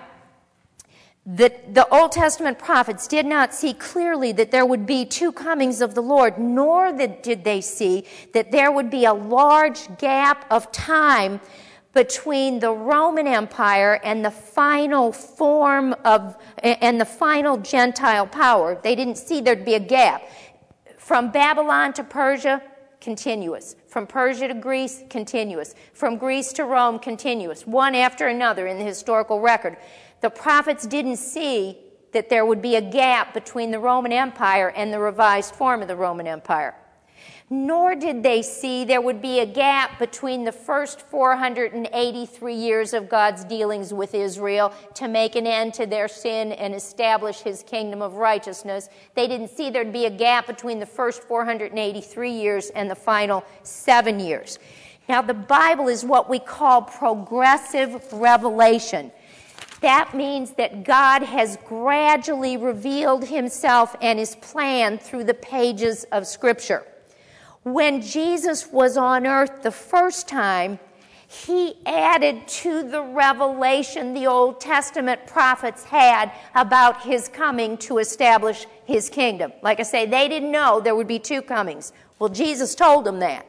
The, the Old Testament prophets did not see clearly that there would be two comings of the Lord, nor that did they see that there would be a large gap of time between the Roman Empire and the final form of, and the final Gentile power. They didn't see there'd be a gap. From Babylon to Persia, continuous. From Persia to Greece, continuous. From Greece to Rome, continuous. One after another in the historical record. The prophets didn't see that there would be a gap between the Roman Empire and the revised form of the Roman Empire. Nor did they see there would be a gap between the first four hundred eighty-three years of God's dealings with Israel to make an end to their sin and establish his kingdom of righteousness. They didn't see there'd be a gap between the first four hundred eighty-three years and the final seven years. Now, the Bible is what we call progressive revelation. That means that God has gradually revealed himself and his plan through the pages of Scripture. When Jesus was on earth the first time, he added to the revelation the Old Testament prophets had about his coming to establish his kingdom. Like I say, they didn't know there would be two comings. Well, Jesus told them that.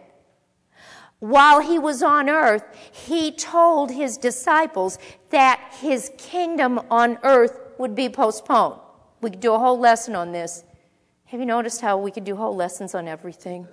While he was on earth, he told his disciples that his kingdom on earth would be postponed. We could do a whole lesson on this. Have you noticed how we could do whole lessons on everything?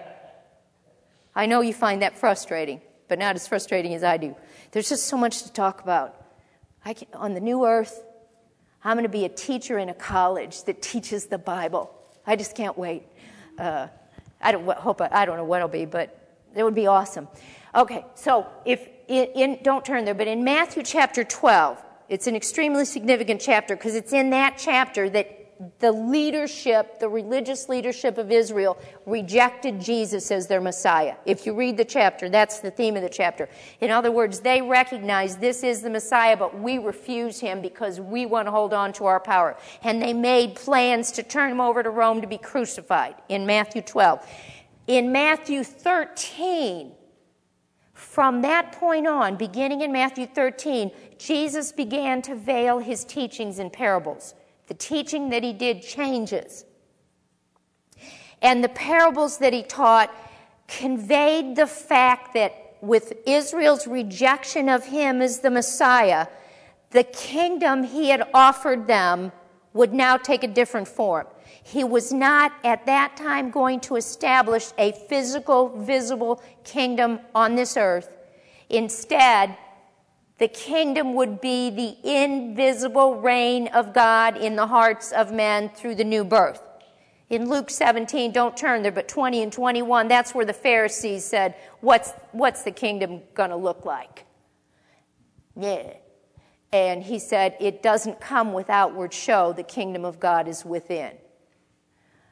I know you find that frustrating, but not as frustrating as I do. There's just so much to talk about. I can, on the new earth, I'm going to be a teacher in a college that teaches the Bible. I just can't wait. Uh, I don't hope I, I don't know what it'll be, but it would be awesome. Okay, so if in, in don't turn there, but in Matthew chapter twelve, it's an extremely significant chapter because it's in that chapter that the leadership, the religious leadership of Israel, rejected Jesus as their Messiah. If you read the chapter, that's the theme of the chapter. In other words, they recognize this is the Messiah, but we refuse him because we want to hold on to our power. And they made plans to turn him over to Rome to be crucified in Matthew twelve. In Matthew thirteen, from that point on, beginning in Matthew thirteen, Jesus began to veil his teachings in parables. The teaching that he did changes. And the parables that he taught conveyed the fact that with Israel's rejection of him as the Messiah, the kingdom he had offered them would now take a different form. He was not at that time going to establish a physical, visible kingdom on this earth. Instead, the kingdom would be the invisible reign of God in the hearts of men through the new birth. In Luke seventeen, don't turn there, but twenty and twenty-one, that's where the Pharisees said, what's, what's the kingdom going to look like? Yeah. And he said, it doesn't come with outward show. The kingdom of God is within.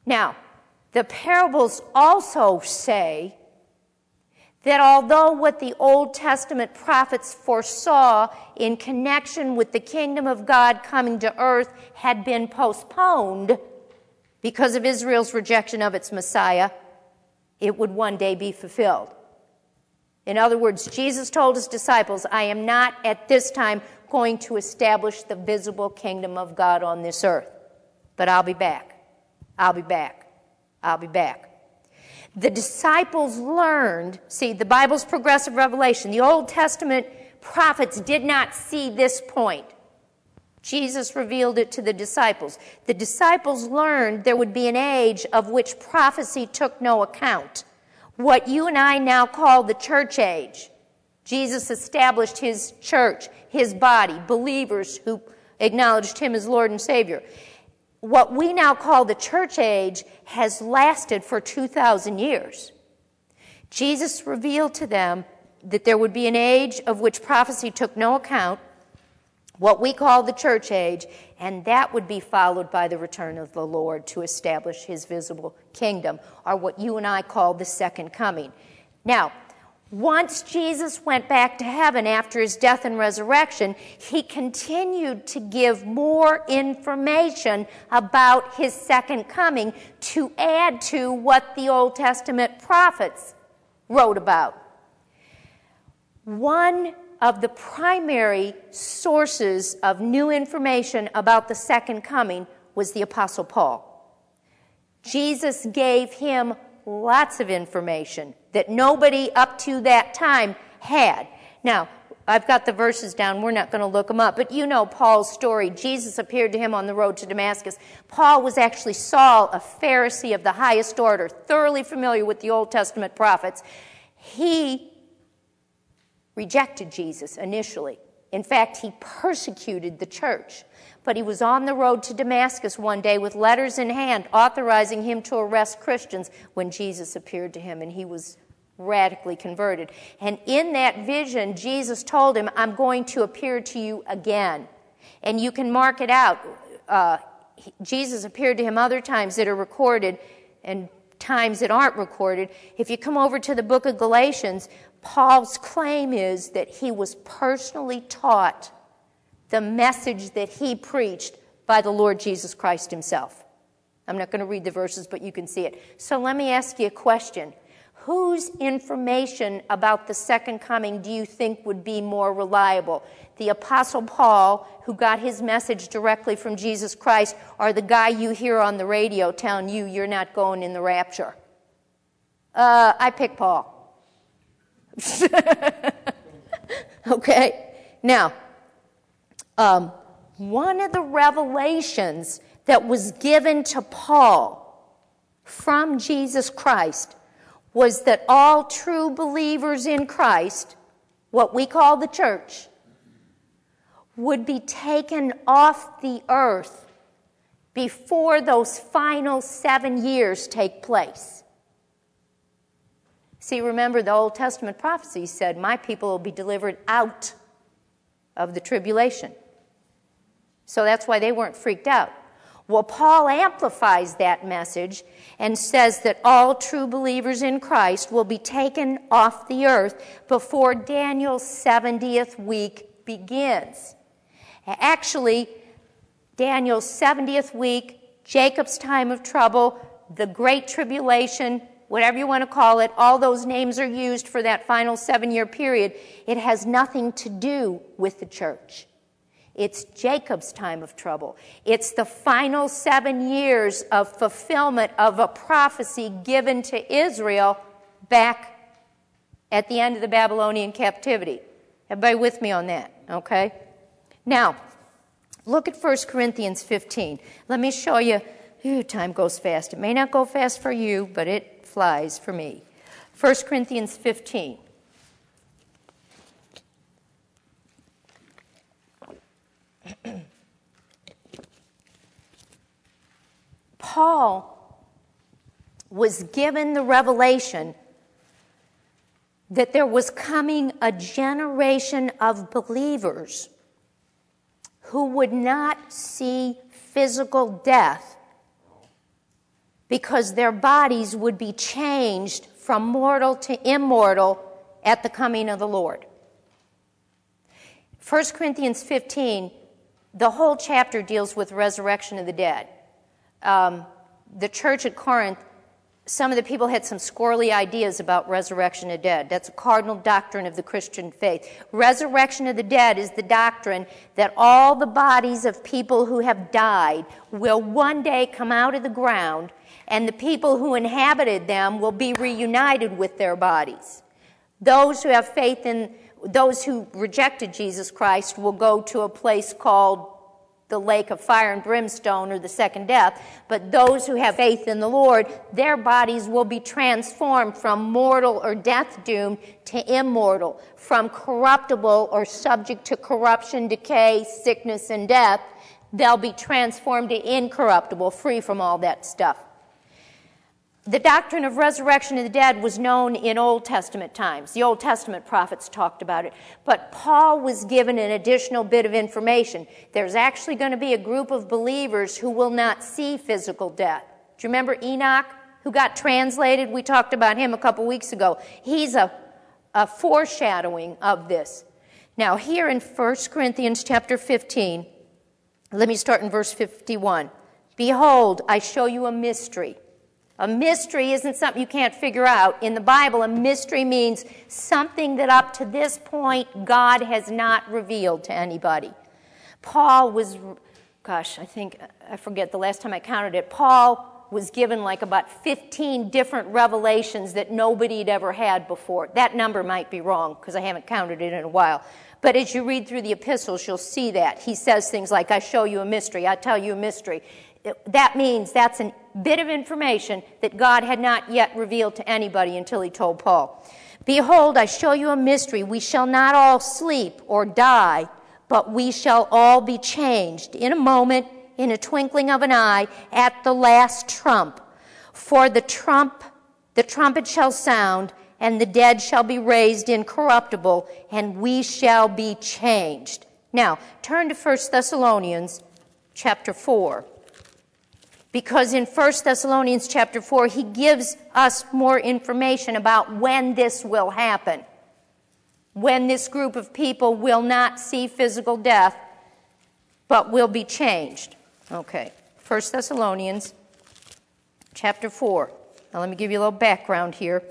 Now, the parables also say that although what the Old Testament prophets foresaw in connection with the kingdom of God coming to earth had been postponed because of Israel's rejection of its Messiah, it would one day be fulfilled. In other words, Jesus told his disciples, I am not at this time going to establish the visible kingdom of God on this earth, but I'll be back. I'll be back. I'll be back. The disciples learned, see, the Bible's progressive revelation. The Old Testament prophets did not see this point. Jesus revealed it to the disciples. The disciples learned there would be an age of which prophecy took no account. What you and I now call the church age. Jesus established his church, his body, believers who acknowledged him as Lord and Savior. What we now call the church age has lasted for two thousand years. Jesus revealed to them that there would be an age of which prophecy took no account, what we call the church age, and that would be followed by the return of the Lord to establish his visible kingdom, or what you and I call the second coming. Now, once Jesus went back to heaven after his death and resurrection, he continued to give more information about his second coming to add to what the Old Testament prophets wrote about. One of the primary sources of new information about the second coming was the Apostle Paul. Jesus gave him lots of information that nobody up to that time had. Now, I've got the verses down. We're not going to look them up. But you know Paul's story. Jesus appeared to him on the road to Damascus. Paul was actually Saul, a Pharisee of the highest order, thoroughly familiar with the Old Testament prophets. He rejected Jesus initially. In fact, he persecuted the church. But he was on the road to Damascus one day with letters in hand authorizing him to arrest Christians when Jesus appeared to him, and he was radically converted. And in that vision, Jesus told him, I'm going to appear to you again. And you can mark it out. Uh, Jesus appeared to him other times that are recorded and times that aren't recorded. If you come over to the book of Galatians, Paul's claim is that he was personally taught the message that he preached by the Lord Jesus Christ himself. I'm not going to read the verses, but you can see it. So let me ask you a question. Whose information about the second coming do you think would be more reliable? The Apostle Paul, who got his message directly from Jesus Christ, or the guy you hear on the radio telling you you're not going in the rapture? Uh, I pick Paul. Okay? Now, Um, one of the revelations that was given to Paul from Jesus Christ was that all true believers in Christ, what we call the church, would be taken off the earth before those final seven years take place. See, remember the Old Testament prophecy said, my people will be delivered out of the tribulation. So that's why they weren't freaked out. Well, Paul amplifies that message and says that all true believers in Christ will be taken off the earth before Daniel's seventieth week begins. Actually, Daniel's seventieth week, Jacob's time of trouble, the Great Tribulation, whatever you want to call it, all those names are used for that final seven-year period. It has nothing to do with the church. It's Jacob's time of trouble. It's the final seven years of fulfillment of a prophecy given to Israel back at the end of the Babylonian captivity. Everybody with me on that, okay? Now, look at First Corinthians fifteen. Let me show you. Ooh, time goes fast. It may not go fast for you, but it flies for me. First Corinthians fifteen. Paul was given the revelation that there was coming a generation of believers who would not see physical death because their bodies would be changed from mortal to immortal at the coming of the Lord. First Corinthians fifteen, the whole chapter deals with resurrection of the dead. Um, the church at Corinth, some of the people had some squirrely ideas about resurrection of the dead. That's a cardinal doctrine of the Christian faith. Resurrection of the dead is the doctrine that all the bodies of people who have died will one day come out of the ground, and the people who inhabited them will be reunited with their bodies. Those who have faith in, those who rejected Jesus Christ will go to a place called the lake of fire and brimstone, or the second death. But those who have faith in the Lord, their bodies will be transformed from mortal or death-doomed to immortal, from corruptible or subject to corruption, decay, sickness, and death. They'll be transformed to incorruptible, free from all that stuff. The doctrine of resurrection of the dead was known in Old Testament times. The Old Testament prophets talked about it. But Paul was given an additional bit of information. There's actually going to be a group of believers who will not see physical death. Do you remember Enoch, who got translated? We talked about him a couple weeks ago. He's a, a foreshadowing of this. Now, here in First Corinthians chapter fifteen, let me start in verse fifty-one. Behold, I show you a mystery. A mystery isn't something you can't figure out. In the Bible, a mystery means something that up to this point God has not revealed to anybody. Paul was, gosh, I think, I forget the last time I counted it, Paul was given like about fifteen different revelations that nobody had ever had before. That number might be wrong because I haven't counted it in a while. But as you read through the epistles, you'll see that. He says things like, I show you a mystery, I tell you a mystery. That means that's a bit of information that God had not yet revealed to anybody until he told Paul. Behold, I show you a mystery. We shall not all sleep or die, but we shall all be changed in a moment, in a twinkling of an eye, at the last trump. For the trump, the trumpet shall sound, and the dead shall be raised incorruptible, and we shall be changed. Now, turn to First Thessalonians chapter four. Because in First Thessalonians chapter four, he gives us more information about when this will happen. When this group of people will not see physical death, but will be changed. Okay, First Thessalonians chapter four. Now let me give you a little background here.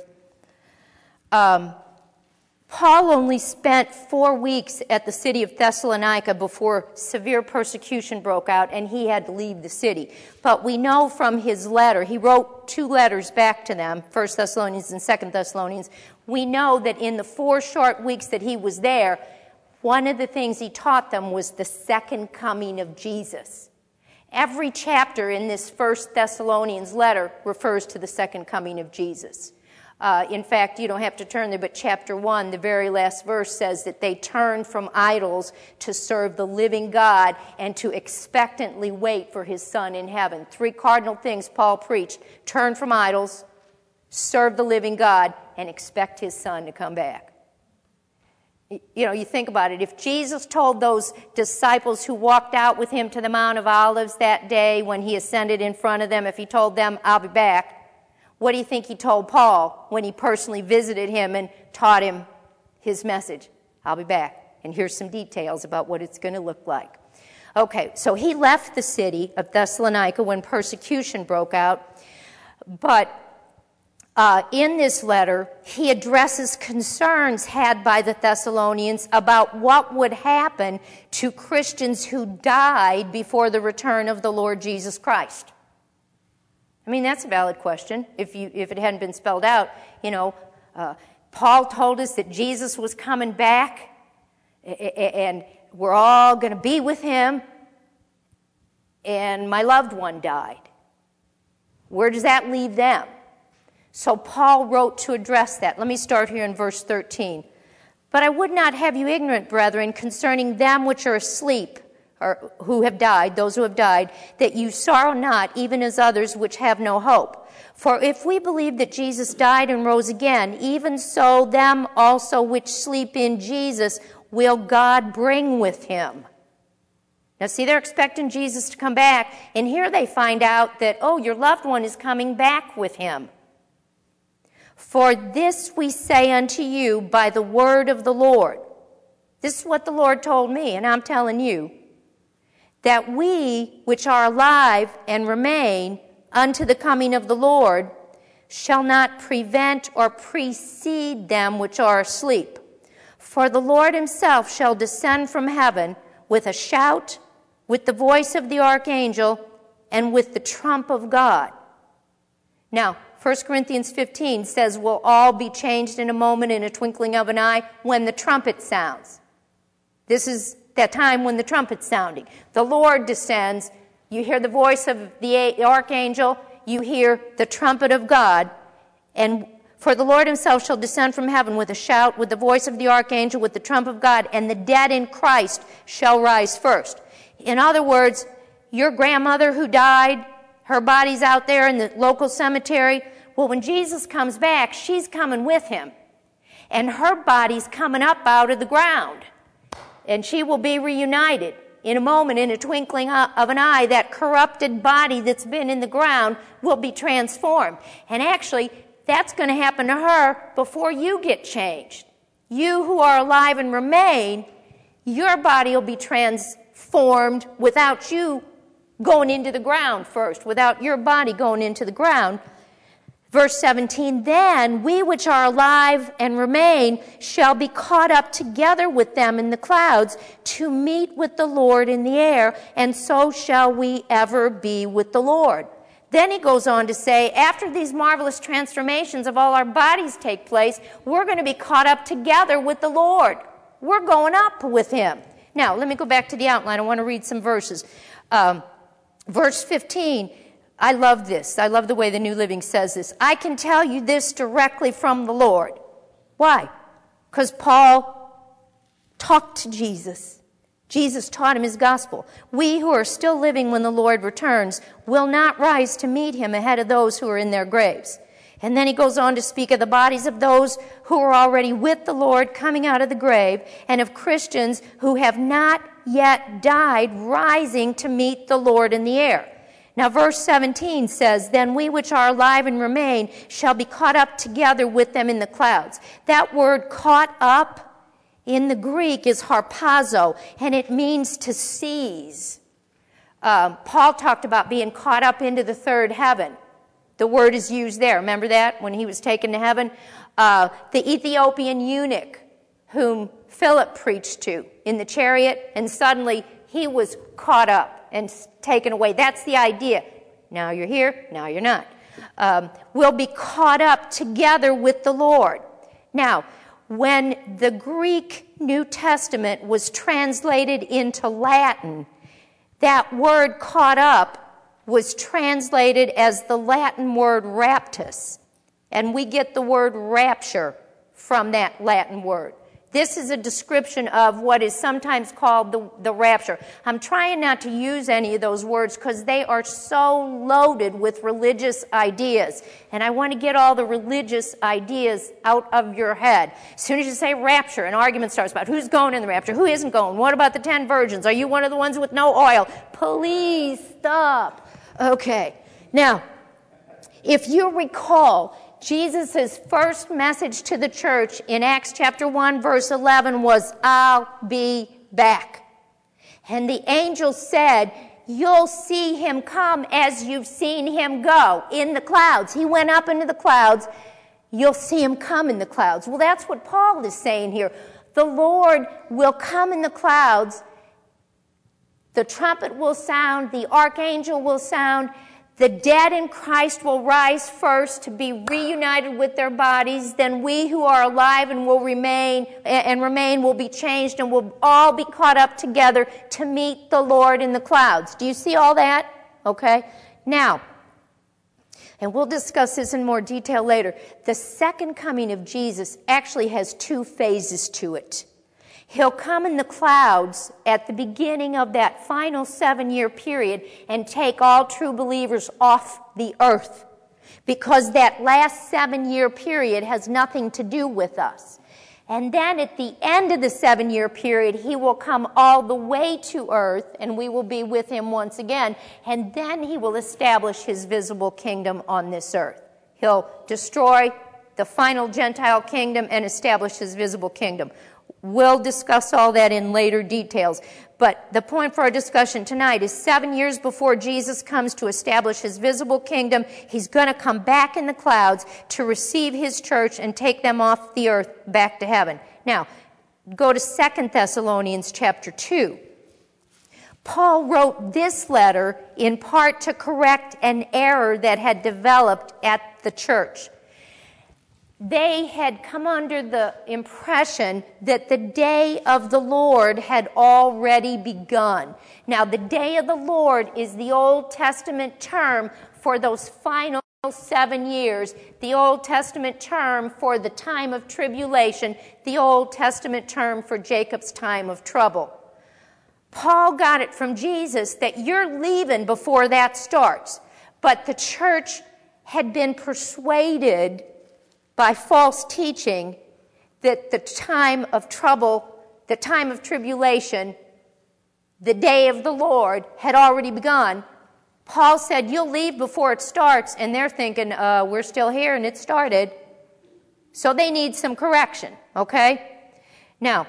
Um, Paul only spent four weeks at the city of Thessalonica before severe persecution broke out, and he had to leave the city. But we know from his letter, he wrote two letters back to them, First Thessalonians and Second Thessalonians. We know that in the four short weeks that he was there, one of the things he taught them was the second coming of Jesus. Every chapter in this First Thessalonians letter refers to the second coming of Jesus. Uh, in fact, you don't have to turn there, but chapter one, the very last verse says that they turned from idols to serve the living God and to expectantly wait for his Son in heaven. Three cardinal things Paul preached: turn from idols, serve the living God, and expect his Son to come back. You know, you think about it. If Jesus told those disciples who walked out with him to the Mount of Olives that day when he ascended in front of them, if he told them, I'll be back, what do you think he told Paul when he personally visited him and taught him his message? I'll be back. And here's some details about what it's going to look like. Okay, so he left the city of Thessalonica when persecution broke out. But uh, in this letter, he addresses concerns had by the Thessalonians about what would happen to Christians who died before the return of the Lord Jesus Christ. I mean, that's a valid question. If you if it hadn't been spelled out, you know, uh, Paul told us that Jesus was coming back, and we're all going to be with him, and my loved one died. Where does that leave them? So Paul wrote to address that. Let me start here in verse thirteen. But I would not have you ignorant, brethren, concerning them which are asleep, or who have died, those who have died, that you sorrow not, even as others which have no hope. For if we believe that Jesus died and rose again, even so them also which sleep in Jesus will God bring with him. Now, see, they're expecting Jesus to come back, and here they find out that, oh, your loved one is coming back with him. For this we say unto you by the word of the Lord. This is what the Lord told me, and I'm telling you, that we which are alive and remain unto the coming of the Lord shall not prevent or precede them which are asleep. For the Lord himself shall descend from heaven with a shout, with the voice of the archangel, and with the trump of God. Now, First Corinthians fifteen says we'll all be changed in a moment, in a twinkling of an eye, when the trumpet sounds. This is that time when the trumpet's sounding. The Lord descends. You hear the voice of the archangel. You hear the trumpet of God. And for the Lord himself shall descend from heaven with a shout, with the voice of the archangel, with the trump of God, and the dead in Christ shall rise first. In other words, your grandmother who died, her body's out there in the local cemetery. Well, when Jesus comes back, she's coming with him. And her body's coming up out of the ground. And she will be reunited in a moment, in a twinkling of an eye. That corrupted body that's been in the ground will be transformed. And actually, that's going to happen to her before you get changed. You who are alive and remain, your body will be transformed without you going into the ground first, without your body going into the ground. Verse seventeen, then we which are alive and remain shall be caught up together with them in the clouds to meet with the Lord in the air, and so shall we ever be with the Lord. Then he goes on to say, after these marvelous transformations of all our bodies take place, we're going to be caught up together with the Lord. We're going up with him. Now, let me go back to the outline. I want to read some verses. Um, verse fifteen, I love this. I love the way the New Living says this. I can tell you this directly from the Lord. Why? Because Paul talked to Jesus. Jesus taught him his gospel. We who are still living when the Lord returns will not rise to meet him ahead of those who are in their graves. And then he goes on to speak of the bodies of those who are already with the Lord coming out of the grave, and of Christians who have not yet died rising to meet the Lord in the air. Now, verse seventeen says, then we which are alive and remain shall be caught up together with them in the clouds. That word caught up in the Greek is harpazo, and it means to seize. Um, Paul talked about being caught up into the third heaven. The word is used there. Remember that when he was taken to heaven? Uh, the Ethiopian eunuch whom Philip preached to in the chariot, and suddenly he was caught up and taken away. That's the idea. Now you're here, now you're not. Um, we'll be caught up together with the Lord. Now, when the Greek New Testament was translated into Latin, that word caught up was translated as the Latin word raptus. And we get the word rapture from that Latin word. This is a description of what is sometimes called the, the rapture. I'm trying not to use any of those words because they are so loaded with religious ideas. And I want to get all the religious ideas out of your head. As soon as you say rapture, an argument starts about who's going in the rapture, who isn't going, what about the ten virgins? Are you one of the ones with no oil? Please stop. Okay. Now, if you recall, Jesus' first message to the church in Acts chapter one, verse eleven was, I'll be back. And the angel said, you'll see him come as you've seen him go in the clouds. He went up into the clouds. You'll see him come in the clouds. Well, that's what Paul is saying here. The Lord will come in the clouds. The trumpet will sound. The archangel will sound. The dead in Christ will rise first to be reunited with their bodies. Then we who are alive and will remain and remain will be changed and will all be caught up together to meet the Lord in the clouds. Do you see all that? Okay. Now, and we'll discuss this in more detail later. The second coming of Jesus actually has two phases to it. He'll come in the clouds at the beginning of that final seven-year period and take all true believers off the earth, because that last seven-year period has nothing to do with us. And then at the end of the seven-year period, he will come all the way to earth, and we will be with him once again. And then he will establish his visible kingdom on this earth. He'll destroy the final Gentile kingdom and establish his visible kingdom. We'll discuss all that in later details. But the point for our discussion tonight is seven years before Jesus comes to establish his visible kingdom, he's going to come back in the clouds to receive his church and take them off the earth back to heaven. Now, go to Second Thessalonians chapter two. Paul wrote this letter in part to correct an error that had developed at the church. They had come under the impression that the day of the Lord had already begun. Now, the day of the Lord is the Old Testament term for those final seven years, the Old Testament term for the time of tribulation, the Old Testament term for Jacob's time of trouble. Paul got it from Jesus that you're leaving before that starts. But the church had been persuaded by false teaching that the time of trouble, the time of tribulation, the day of the Lord had already begun. Paul said, you'll leave before it starts, and they're thinking, uh, we're still here and it started. So they need some correction, okay? Now,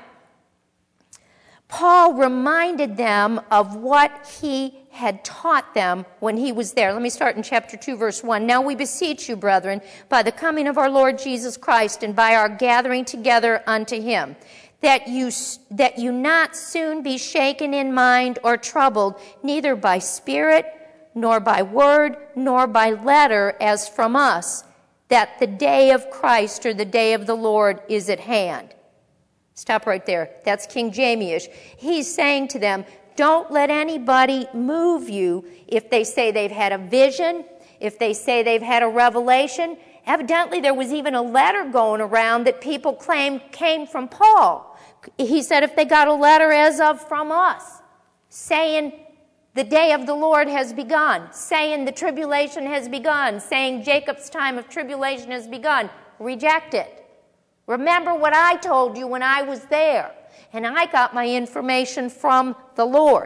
Paul reminded them of what he had taught them when he was there. Let me start in chapter two, verse one. Now we beseech you, brethren, by the coming of our Lord Jesus Christ and by our gathering together unto him, that you, that you not soon be shaken in mind or troubled, neither by spirit, nor by word, nor by letter, as from us, that the day of Christ or the day of the Lord is at hand. Stop right there. That's King James-ish. He's saying to them, don't let anybody move you if they say they've had a vision, if they say they've had a revelation. Evidently, there was even a letter going around that people claimed came from Paul. He said if they got a letter as of from us, saying the day of the Lord has begun, saying the tribulation has begun, saying Jacob's time of tribulation has begun, reject it. Remember what I told you when I was there. And I got my information from the Lord.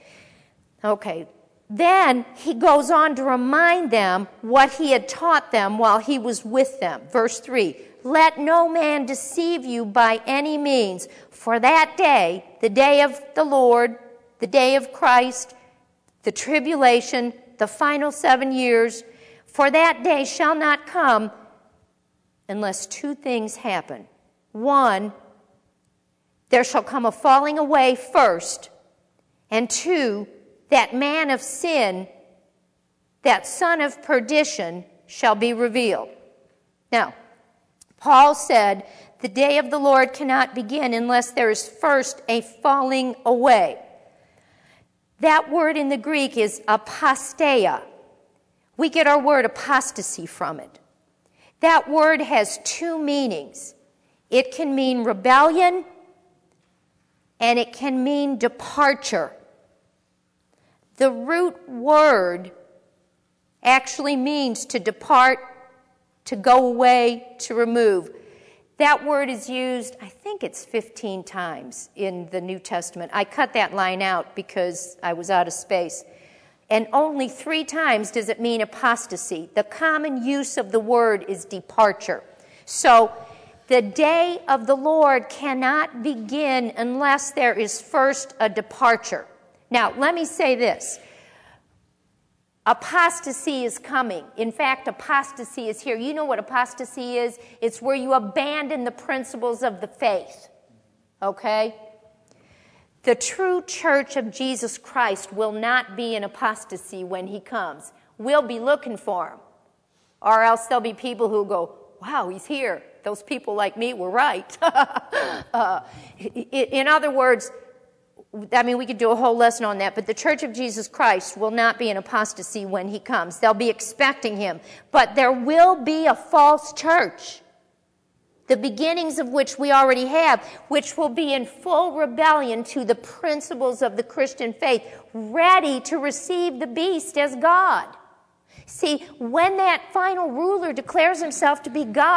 Okay. Then he goes on to remind them what he had taught them while he was with them. Verse three. Let no man deceive you by any means, for that day, the day of the Lord, the day of Christ, the tribulation, the final seven years, for that day shall not come unless two things happen. One, there shall come a falling away first, and two, that man of sin, that son of perdition, shall be revealed. Now, Paul said the day of the Lord cannot begin unless there is first a falling away. That word in the Greek is aposteia. We get our word apostasy from it. That word has two meanings. It can mean rebellion, and it can mean departure. The root word actually means to depart, to go away, to remove. That word is used, I think it's fifteen times in the New Testament. I cut that line out because I was out of space. And only three times does it mean apostasy. The common use of the word is departure. So the day of the Lord cannot begin unless there is first a departure. Now, let me say this. Apostasy is coming. In fact, apostasy is here. You know what apostasy is? It's where you abandon the principles of the faith. Okay? The true church of Jesus Christ will not be in apostasy when he comes. We'll be looking for him. Or else there'll be people who go, wow, he's here. Those people like me were right. uh, in other words, I mean, we could do a whole lesson on that, but the church of Jesus Christ will not be in apostasy when he comes. They'll be expecting him. But there will be a false church, the beginnings of which we already have, which will be in full rebellion to the principles of the Christian faith, ready to receive the beast as God. See, when that final ruler declares himself to be God,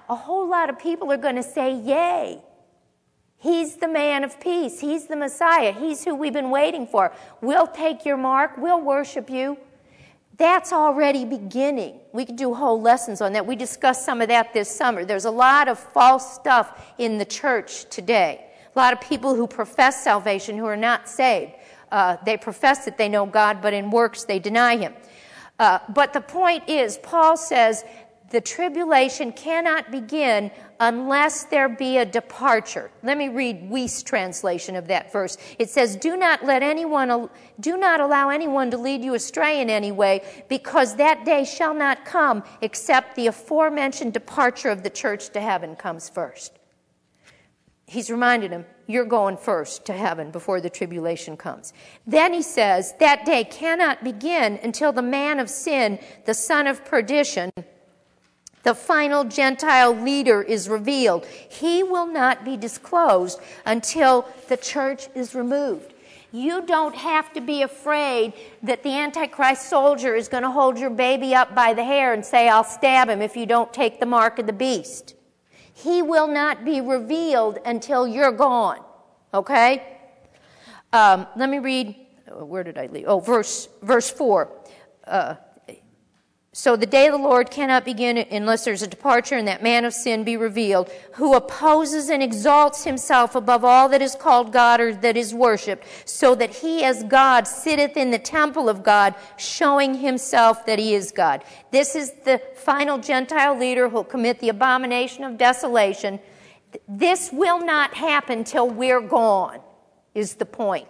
a whole lot of people are going to say, yay. He's the man of peace. He's the Messiah. He's who we've been waiting for. We'll take your mark. We'll worship you. That's already beginning. We could do whole lessons on that. We discussed some of that this summer. There's a lot of false stuff in the church today. A lot of people who profess salvation who are not saved. Uh, they profess that they know God, but in works they deny him. Uh, but the point is, Paul says, the tribulation cannot begin unless there be a departure. Let me read Weiss' translation of that verse. It says, "Do not let anyone, do not allow anyone to lead you astray in any way, because that day shall not come except the aforementioned departure of the church to heaven comes first." He's reminded him, you're going first to heaven before the tribulation comes. Then he says, that day cannot begin until the man of sin, the son of perdition, the final Gentile leader, is revealed. He will not be disclosed until the church is removed. You don't have to be afraid that the Antichrist soldier is going to hold your baby up by the hair and say, I'll stab him if you don't take the mark of the beast. He will not be revealed until you're gone. Okay? Um, let me read, where did I leave? Oh, verse, verse four. Uh, So the day of the Lord cannot begin unless there's a departure and that man of sin be revealed, who opposes and exalts himself above all that is called God or that is worshipped, so that he as God sitteth in the temple of God, showing himself that he is God. This is the final Gentile leader who will commit the abomination of desolation. This will not happen till we're gone, is the point.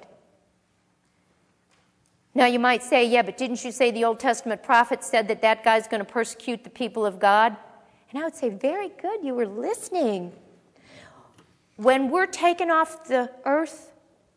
Now you might say, yeah, but didn't you say the Old Testament prophet said that that guy's going to persecute the people of God? And I would say, very good, you were listening. When we're taken off the earth,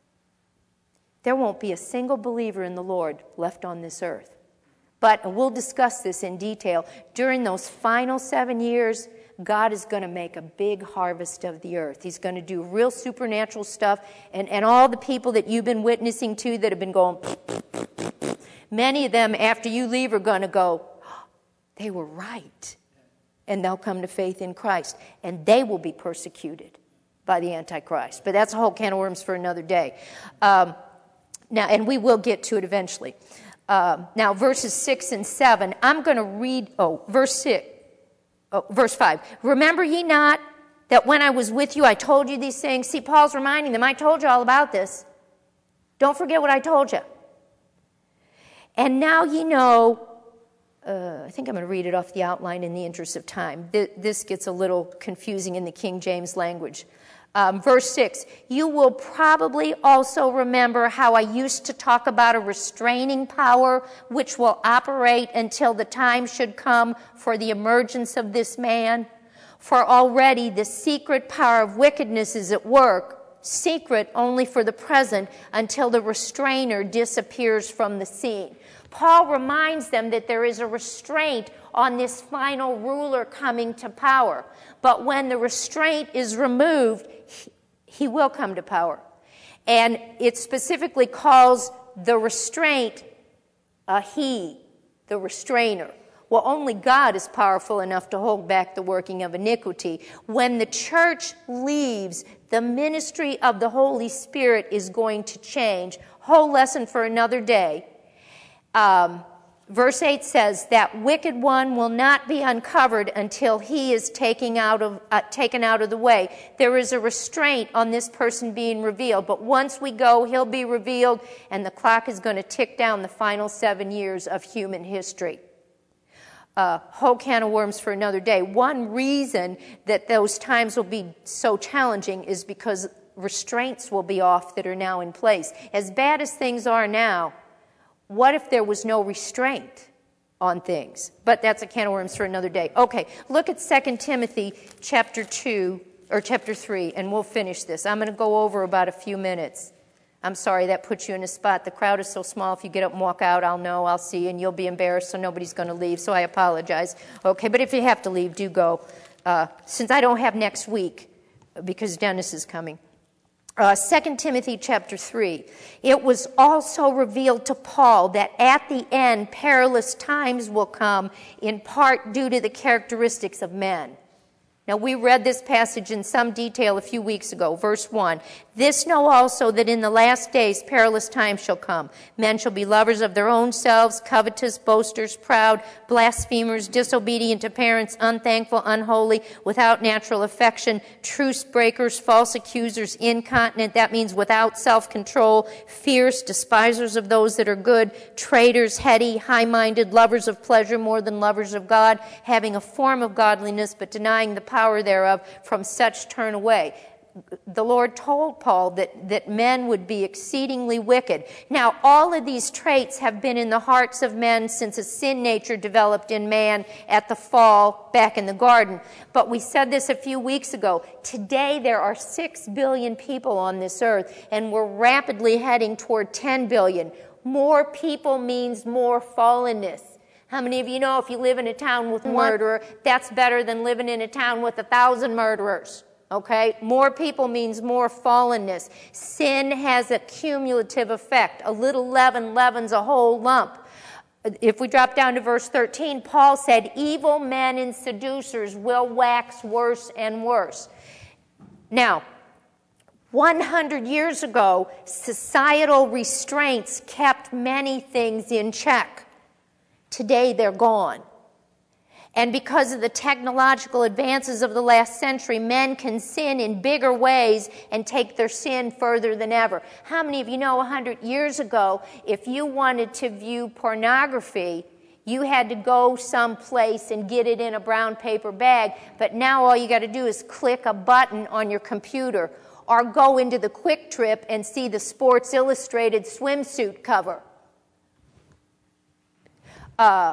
there won't be a single believer in the Lord left on this earth. But, and we'll discuss this in detail, during those final seven years, God is going to make a big harvest of the earth. He's going to do real supernatural stuff. And, and all the people that you've been witnessing to that have been going, many of them, after you leave, are going to go, oh, they were right. And they'll come to faith in Christ. And they will be persecuted by the Antichrist. But that's a whole can of worms for another day. Um, now, and we will get to it eventually. Uh, now, verses six and seven, I'm going to read, oh, verse six. Oh, verse five. Remember ye not that when I was with you, I told you these things? See, Paul's reminding them, I told you all about this. Don't forget what I told you. And now ye know, uh, I think I'm going to read it off the outline in the interest of time. Th- this gets a little confusing in the King James language. Um, verse six, you will probably also remember how I used to talk about a restraining power which will operate until the time should come for the emergence of this man. For already the secret power of wickedness is at work, secret only for the present until the restrainer disappears from the scene. Paul reminds them that there is a restraint on this final ruler coming to power. But when the restraint is removed, he, he will come to power. And it specifically calls the restraint a he, the restrainer. Well, only God is powerful enough to hold back the working of iniquity. When the church leaves, the ministry of the Holy Spirit is going to change. Whole lesson for another day. Um, verse eight says, that wicked one will not be uncovered until he is taken out of, uh, taken out of the way. There is a restraint on this person being revealed. But once we go, he'll be revealed, and the clock is going to tick down the final seven years of human history. Uh, whole can of worms for another day. One reason that those times will be so challenging is because restraints will be off that are now in place. As bad as things are now, what if there was no restraint on things? But that's a can of worms for another day. Okay, look at Second Timothy chapter two, or chapter three, and we'll finish this. I'm going to go over about a few minutes. I'm sorry, that puts you in a spot. The crowd is so small, if you get up and walk out, I'll know, I'll see, and you'll be embarrassed, so nobody's going to leave, so I apologize. Okay, but if you have to leave, do go. Uh, since I don't have next week, because Dennis is coming. Uh, Second Timothy chapter three, it was also revealed to Paul that at the end perilous times will come, in part due to the characteristics of men. Now, we read this passage in some detail a few weeks ago. Verse one, "This know also that in the last days perilous times shall come. Men shall be lovers of their own selves, covetous, boasters, proud, blasphemers, disobedient to parents, unthankful, unholy, without natural affection, truce breakers, false accusers, incontinent," that means without self-control, "fierce, despisers of those that are good, traitors, heady, high-minded, lovers of pleasure more than lovers of God, having a form of godliness, but denying the power thereof, from such turn away." The Lord told Paul that, that men would be exceedingly wicked. Now, all of these traits have been in the hearts of men since a sin nature developed in man at the fall back in the garden. But we said this a few weeks ago. Today, there are six billion people on this earth, and we're rapidly heading toward ten billion. More people means more fallenness. How many of you know if you live in a town with one murderer, that's better than living in a town with a thousand murderers? Okay? More people means more fallenness. Sin has a cumulative effect. A little leaven leavens a whole lump. If we drop down to verse thirteen, Paul said, "Evil men and seducers will wax worse and worse." Now, one hundred years ago, societal restraints kept many things in check. Today, they're gone. And because of the technological advances of the last century, men can sin in bigger ways and take their sin further than ever. How many of you know one hundred years ago, if you wanted to view pornography, you had to go someplace and get it in a brown paper bag, but now all you got to do is click a button on your computer or go into the Quick Trip and see the Sports Illustrated swimsuit cover. Uh...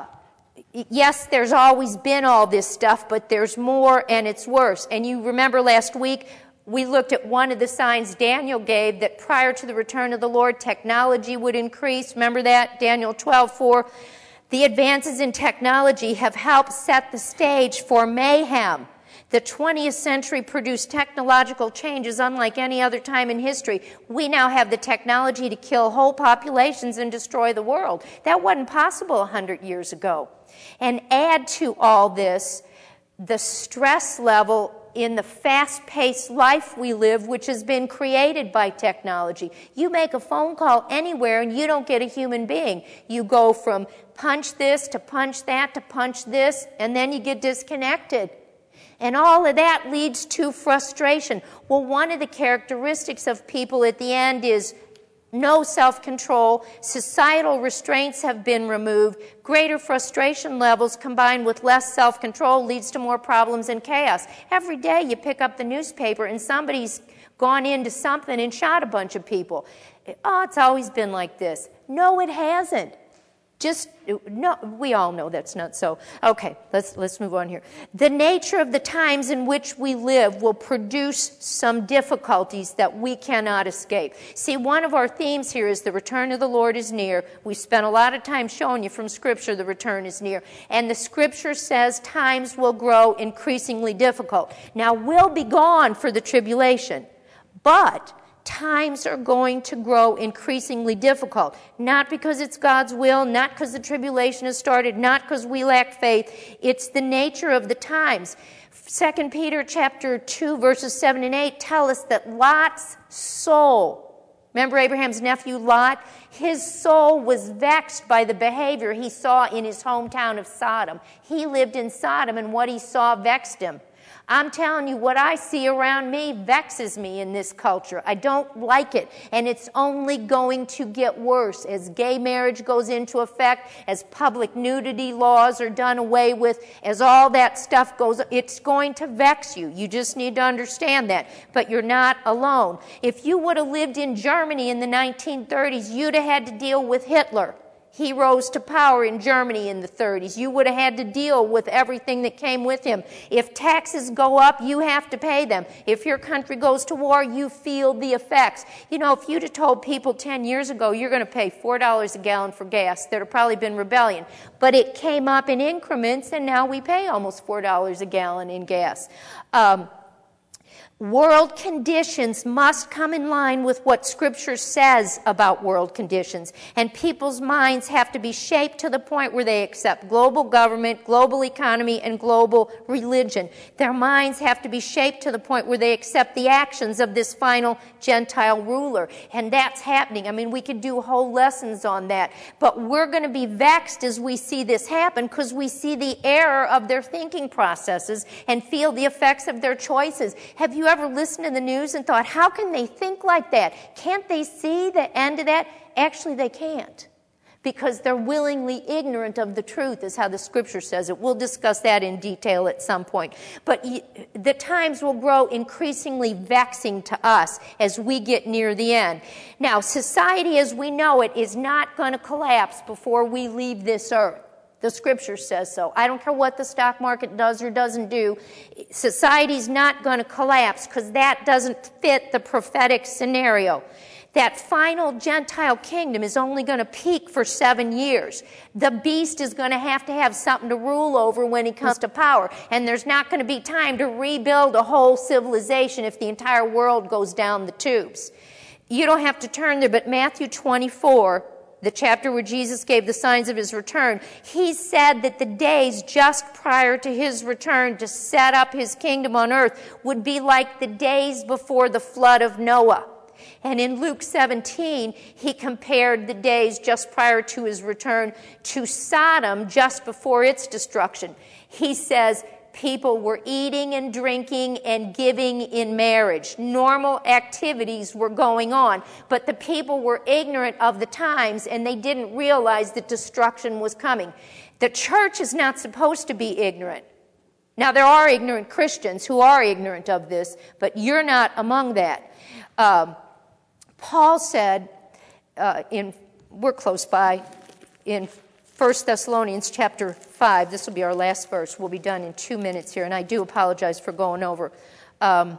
Yes, there's always been all this stuff, but there's more and it's worse. And you remember last week, we looked at one of the signs Daniel gave that prior to the return of the Lord, technology would increase. Remember that? Daniel twelve four. The advances in technology have helped set the stage for mayhem. The twentieth century produced technological changes unlike any other time in history. We now have the technology to kill whole populations and destroy the world. That wasn't possible one hundred years ago. And add to all this the stress level in the fast-paced life we live, which has been created by technology. You make a phone call anywhere and you don't get a human being. You go from punch this to punch that to punch this, and then you get disconnected. And all of that leads to frustration. Well, one of the characteristics of people at the end is no self-control, societal restraints have been removed, greater frustration levels combined with less self-control leads to more problems and chaos. Every day you pick up the newspaper and somebody's gone into something and shot a bunch of people. Oh, it's always been like this. No, it hasn't. Just, no, we all know that's not so. Okay, let's, let's move on here. The nature of the times in which we live will produce some difficulties that we cannot escape. See, one of our themes here is the return of the Lord is near. We spent a lot of time showing you from Scripture the return is near. And the Scripture says times will grow increasingly difficult. Now, we'll be gone for the tribulation, but times are going to grow increasingly difficult. Not because it's God's will, not because the tribulation has started, not because we lack faith. It's the nature of the times. Second Peter chapter two, verses seven and eight tell us that Lot's soul, remember Abraham's nephew Lot? His soul was vexed by the behavior he saw in his hometown of Sodom. He lived in Sodom, and what he saw vexed him. I'm telling you, what I see around me vexes me in this culture. I don't like it, and it's only going to get worse as gay marriage goes into effect, as public nudity laws are done away with, as all that stuff goes. It's going to vex you. You just need to understand that. But you're not alone. If you would have lived in Germany in the nineteen thirties, you'd have had to deal with Hitler. He rose to power in Germany in the thirties. You would have had to deal with everything that came with him. If taxes go up, you have to pay them. If your country goes to war, you feel the effects. You know, if you'd have told people ten years ago you're going to pay four dollars a gallon for gas, there'd have probably been rebellion. But it came up in increments, and now we pay almost four dollars a gallon in gas. Um, World conditions must come in line with what Scripture says about world conditions. And people's minds have to be shaped to the point where they accept global government, global economy, and global religion. Their minds have to be shaped to the point where they accept the actions of this final Gentile ruler. And that's happening. I mean, we could do whole lessons on that. But we're going to be vexed as we see this happen because we see the error of their thinking processes and feel the effects of their choices. Have you ever listened to the news and thought, how can they think like that? Can't they see the end of that? Actually, they can't, because they're willingly ignorant of the truth, is how the Scripture says it. We'll discuss that in detail at some point. But the times will grow increasingly vexing to us as we get near the end. Now, society as we know it is not going to collapse before we leave this earth. The Scripture says so. I don't care what the stock market does or doesn't do. Society's not going to collapse because that doesn't fit the prophetic scenario. That final Gentile kingdom is only going to peak for seven years. The beast is going to have to have something to rule over when he comes to power. And there's not going to be time to rebuild a whole civilization if the entire world goes down the tubes. You don't have to turn there, but Matthew twenty-four, the chapter where Jesus gave the signs of his return, he said that the days just prior to his return to set up his kingdom on earth would be like the days before the flood of Noah. And in Luke seventeen, he compared the days just prior to his return to Sodom just before its destruction. He says, people were eating and drinking and giving in marriage. Normal activities were going on, but the people were ignorant of the times and they didn't realize that destruction was coming. The church is not supposed to be ignorant. Now, there are ignorant Christians who are ignorant of this, but you're not among that. Um, Paul said, uh, in we're close by, in First Thessalonians chapter five, this will be our last verse. We'll be done in two minutes here, and I do apologize for going over. Um,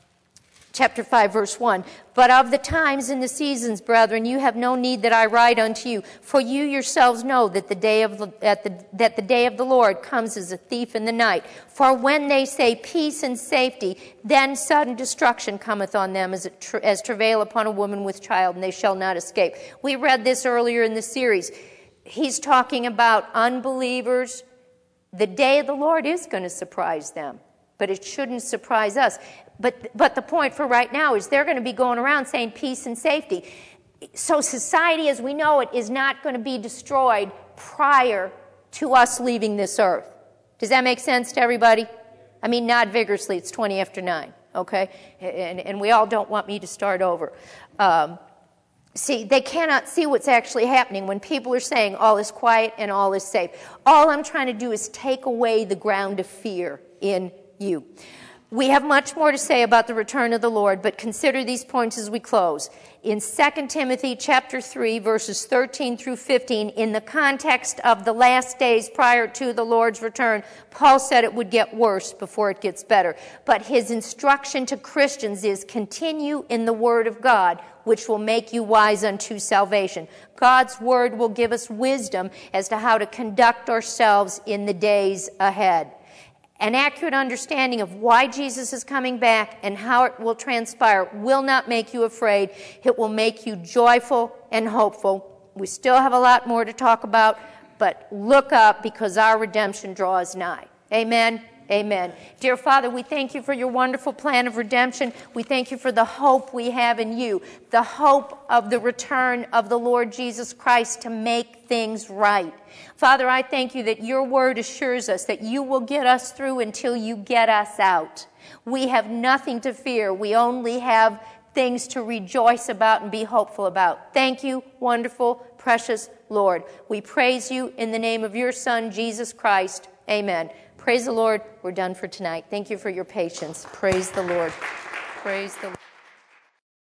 chapter five, verse one. But of the times and the seasons, brethren, you have no need that I write unto you, for you yourselves know that the day of the, at the, that the day of the Lord comes as a thief in the night. For when they say peace and safety, then sudden destruction cometh on them as, it tra- as travail upon a woman with child, and they shall not escape. We read this earlier in the series. He's talking about unbelievers. The day of the Lord is going to surprise them, but it shouldn't surprise us. But but the point for right now is they're going to be going around saying peace and safety. So society as we know it is not going to be destroyed prior to us leaving this earth. Does that make sense to everybody? I mean, not vigorously. It's twenty after nine, okay? And, and we all don't want me to start over. Um See, they cannot see what's actually happening when people are saying all is quiet and all is safe. All I'm trying to do is take away the ground of fear in you. We have much more to say about the return of the Lord, but consider these points as we close. In Second Timothy chapter three, verses thirteen through fifteen, in the context of the last days prior to the Lord's return, Paul said it would get worse before it gets better. But his instruction to Christians is continue in the Word of God, which will make you wise unto salvation. God's Word will give us wisdom as to how to conduct ourselves in the days ahead. An accurate understanding of why Jesus is coming back and how it will transpire will not make you afraid. It will make you joyful and hopeful. We still have a lot more to talk about, but look up because our redemption draws nigh. Amen. Amen. Dear Father, we thank you for your wonderful plan of redemption. We thank you for the hope we have in you, the hope of the return of the Lord Jesus Christ to make things right. Father, I thank you that your word assures us that you will get us through until you get us out. We have nothing to fear. We only have things to rejoice about and be hopeful about. Thank you, wonderful, precious Lord. We praise you in the name of your Son, Jesus Christ. Amen. Praise the Lord. We're done for tonight. Thank you for your patience. Praise the Lord. Praise the Lord.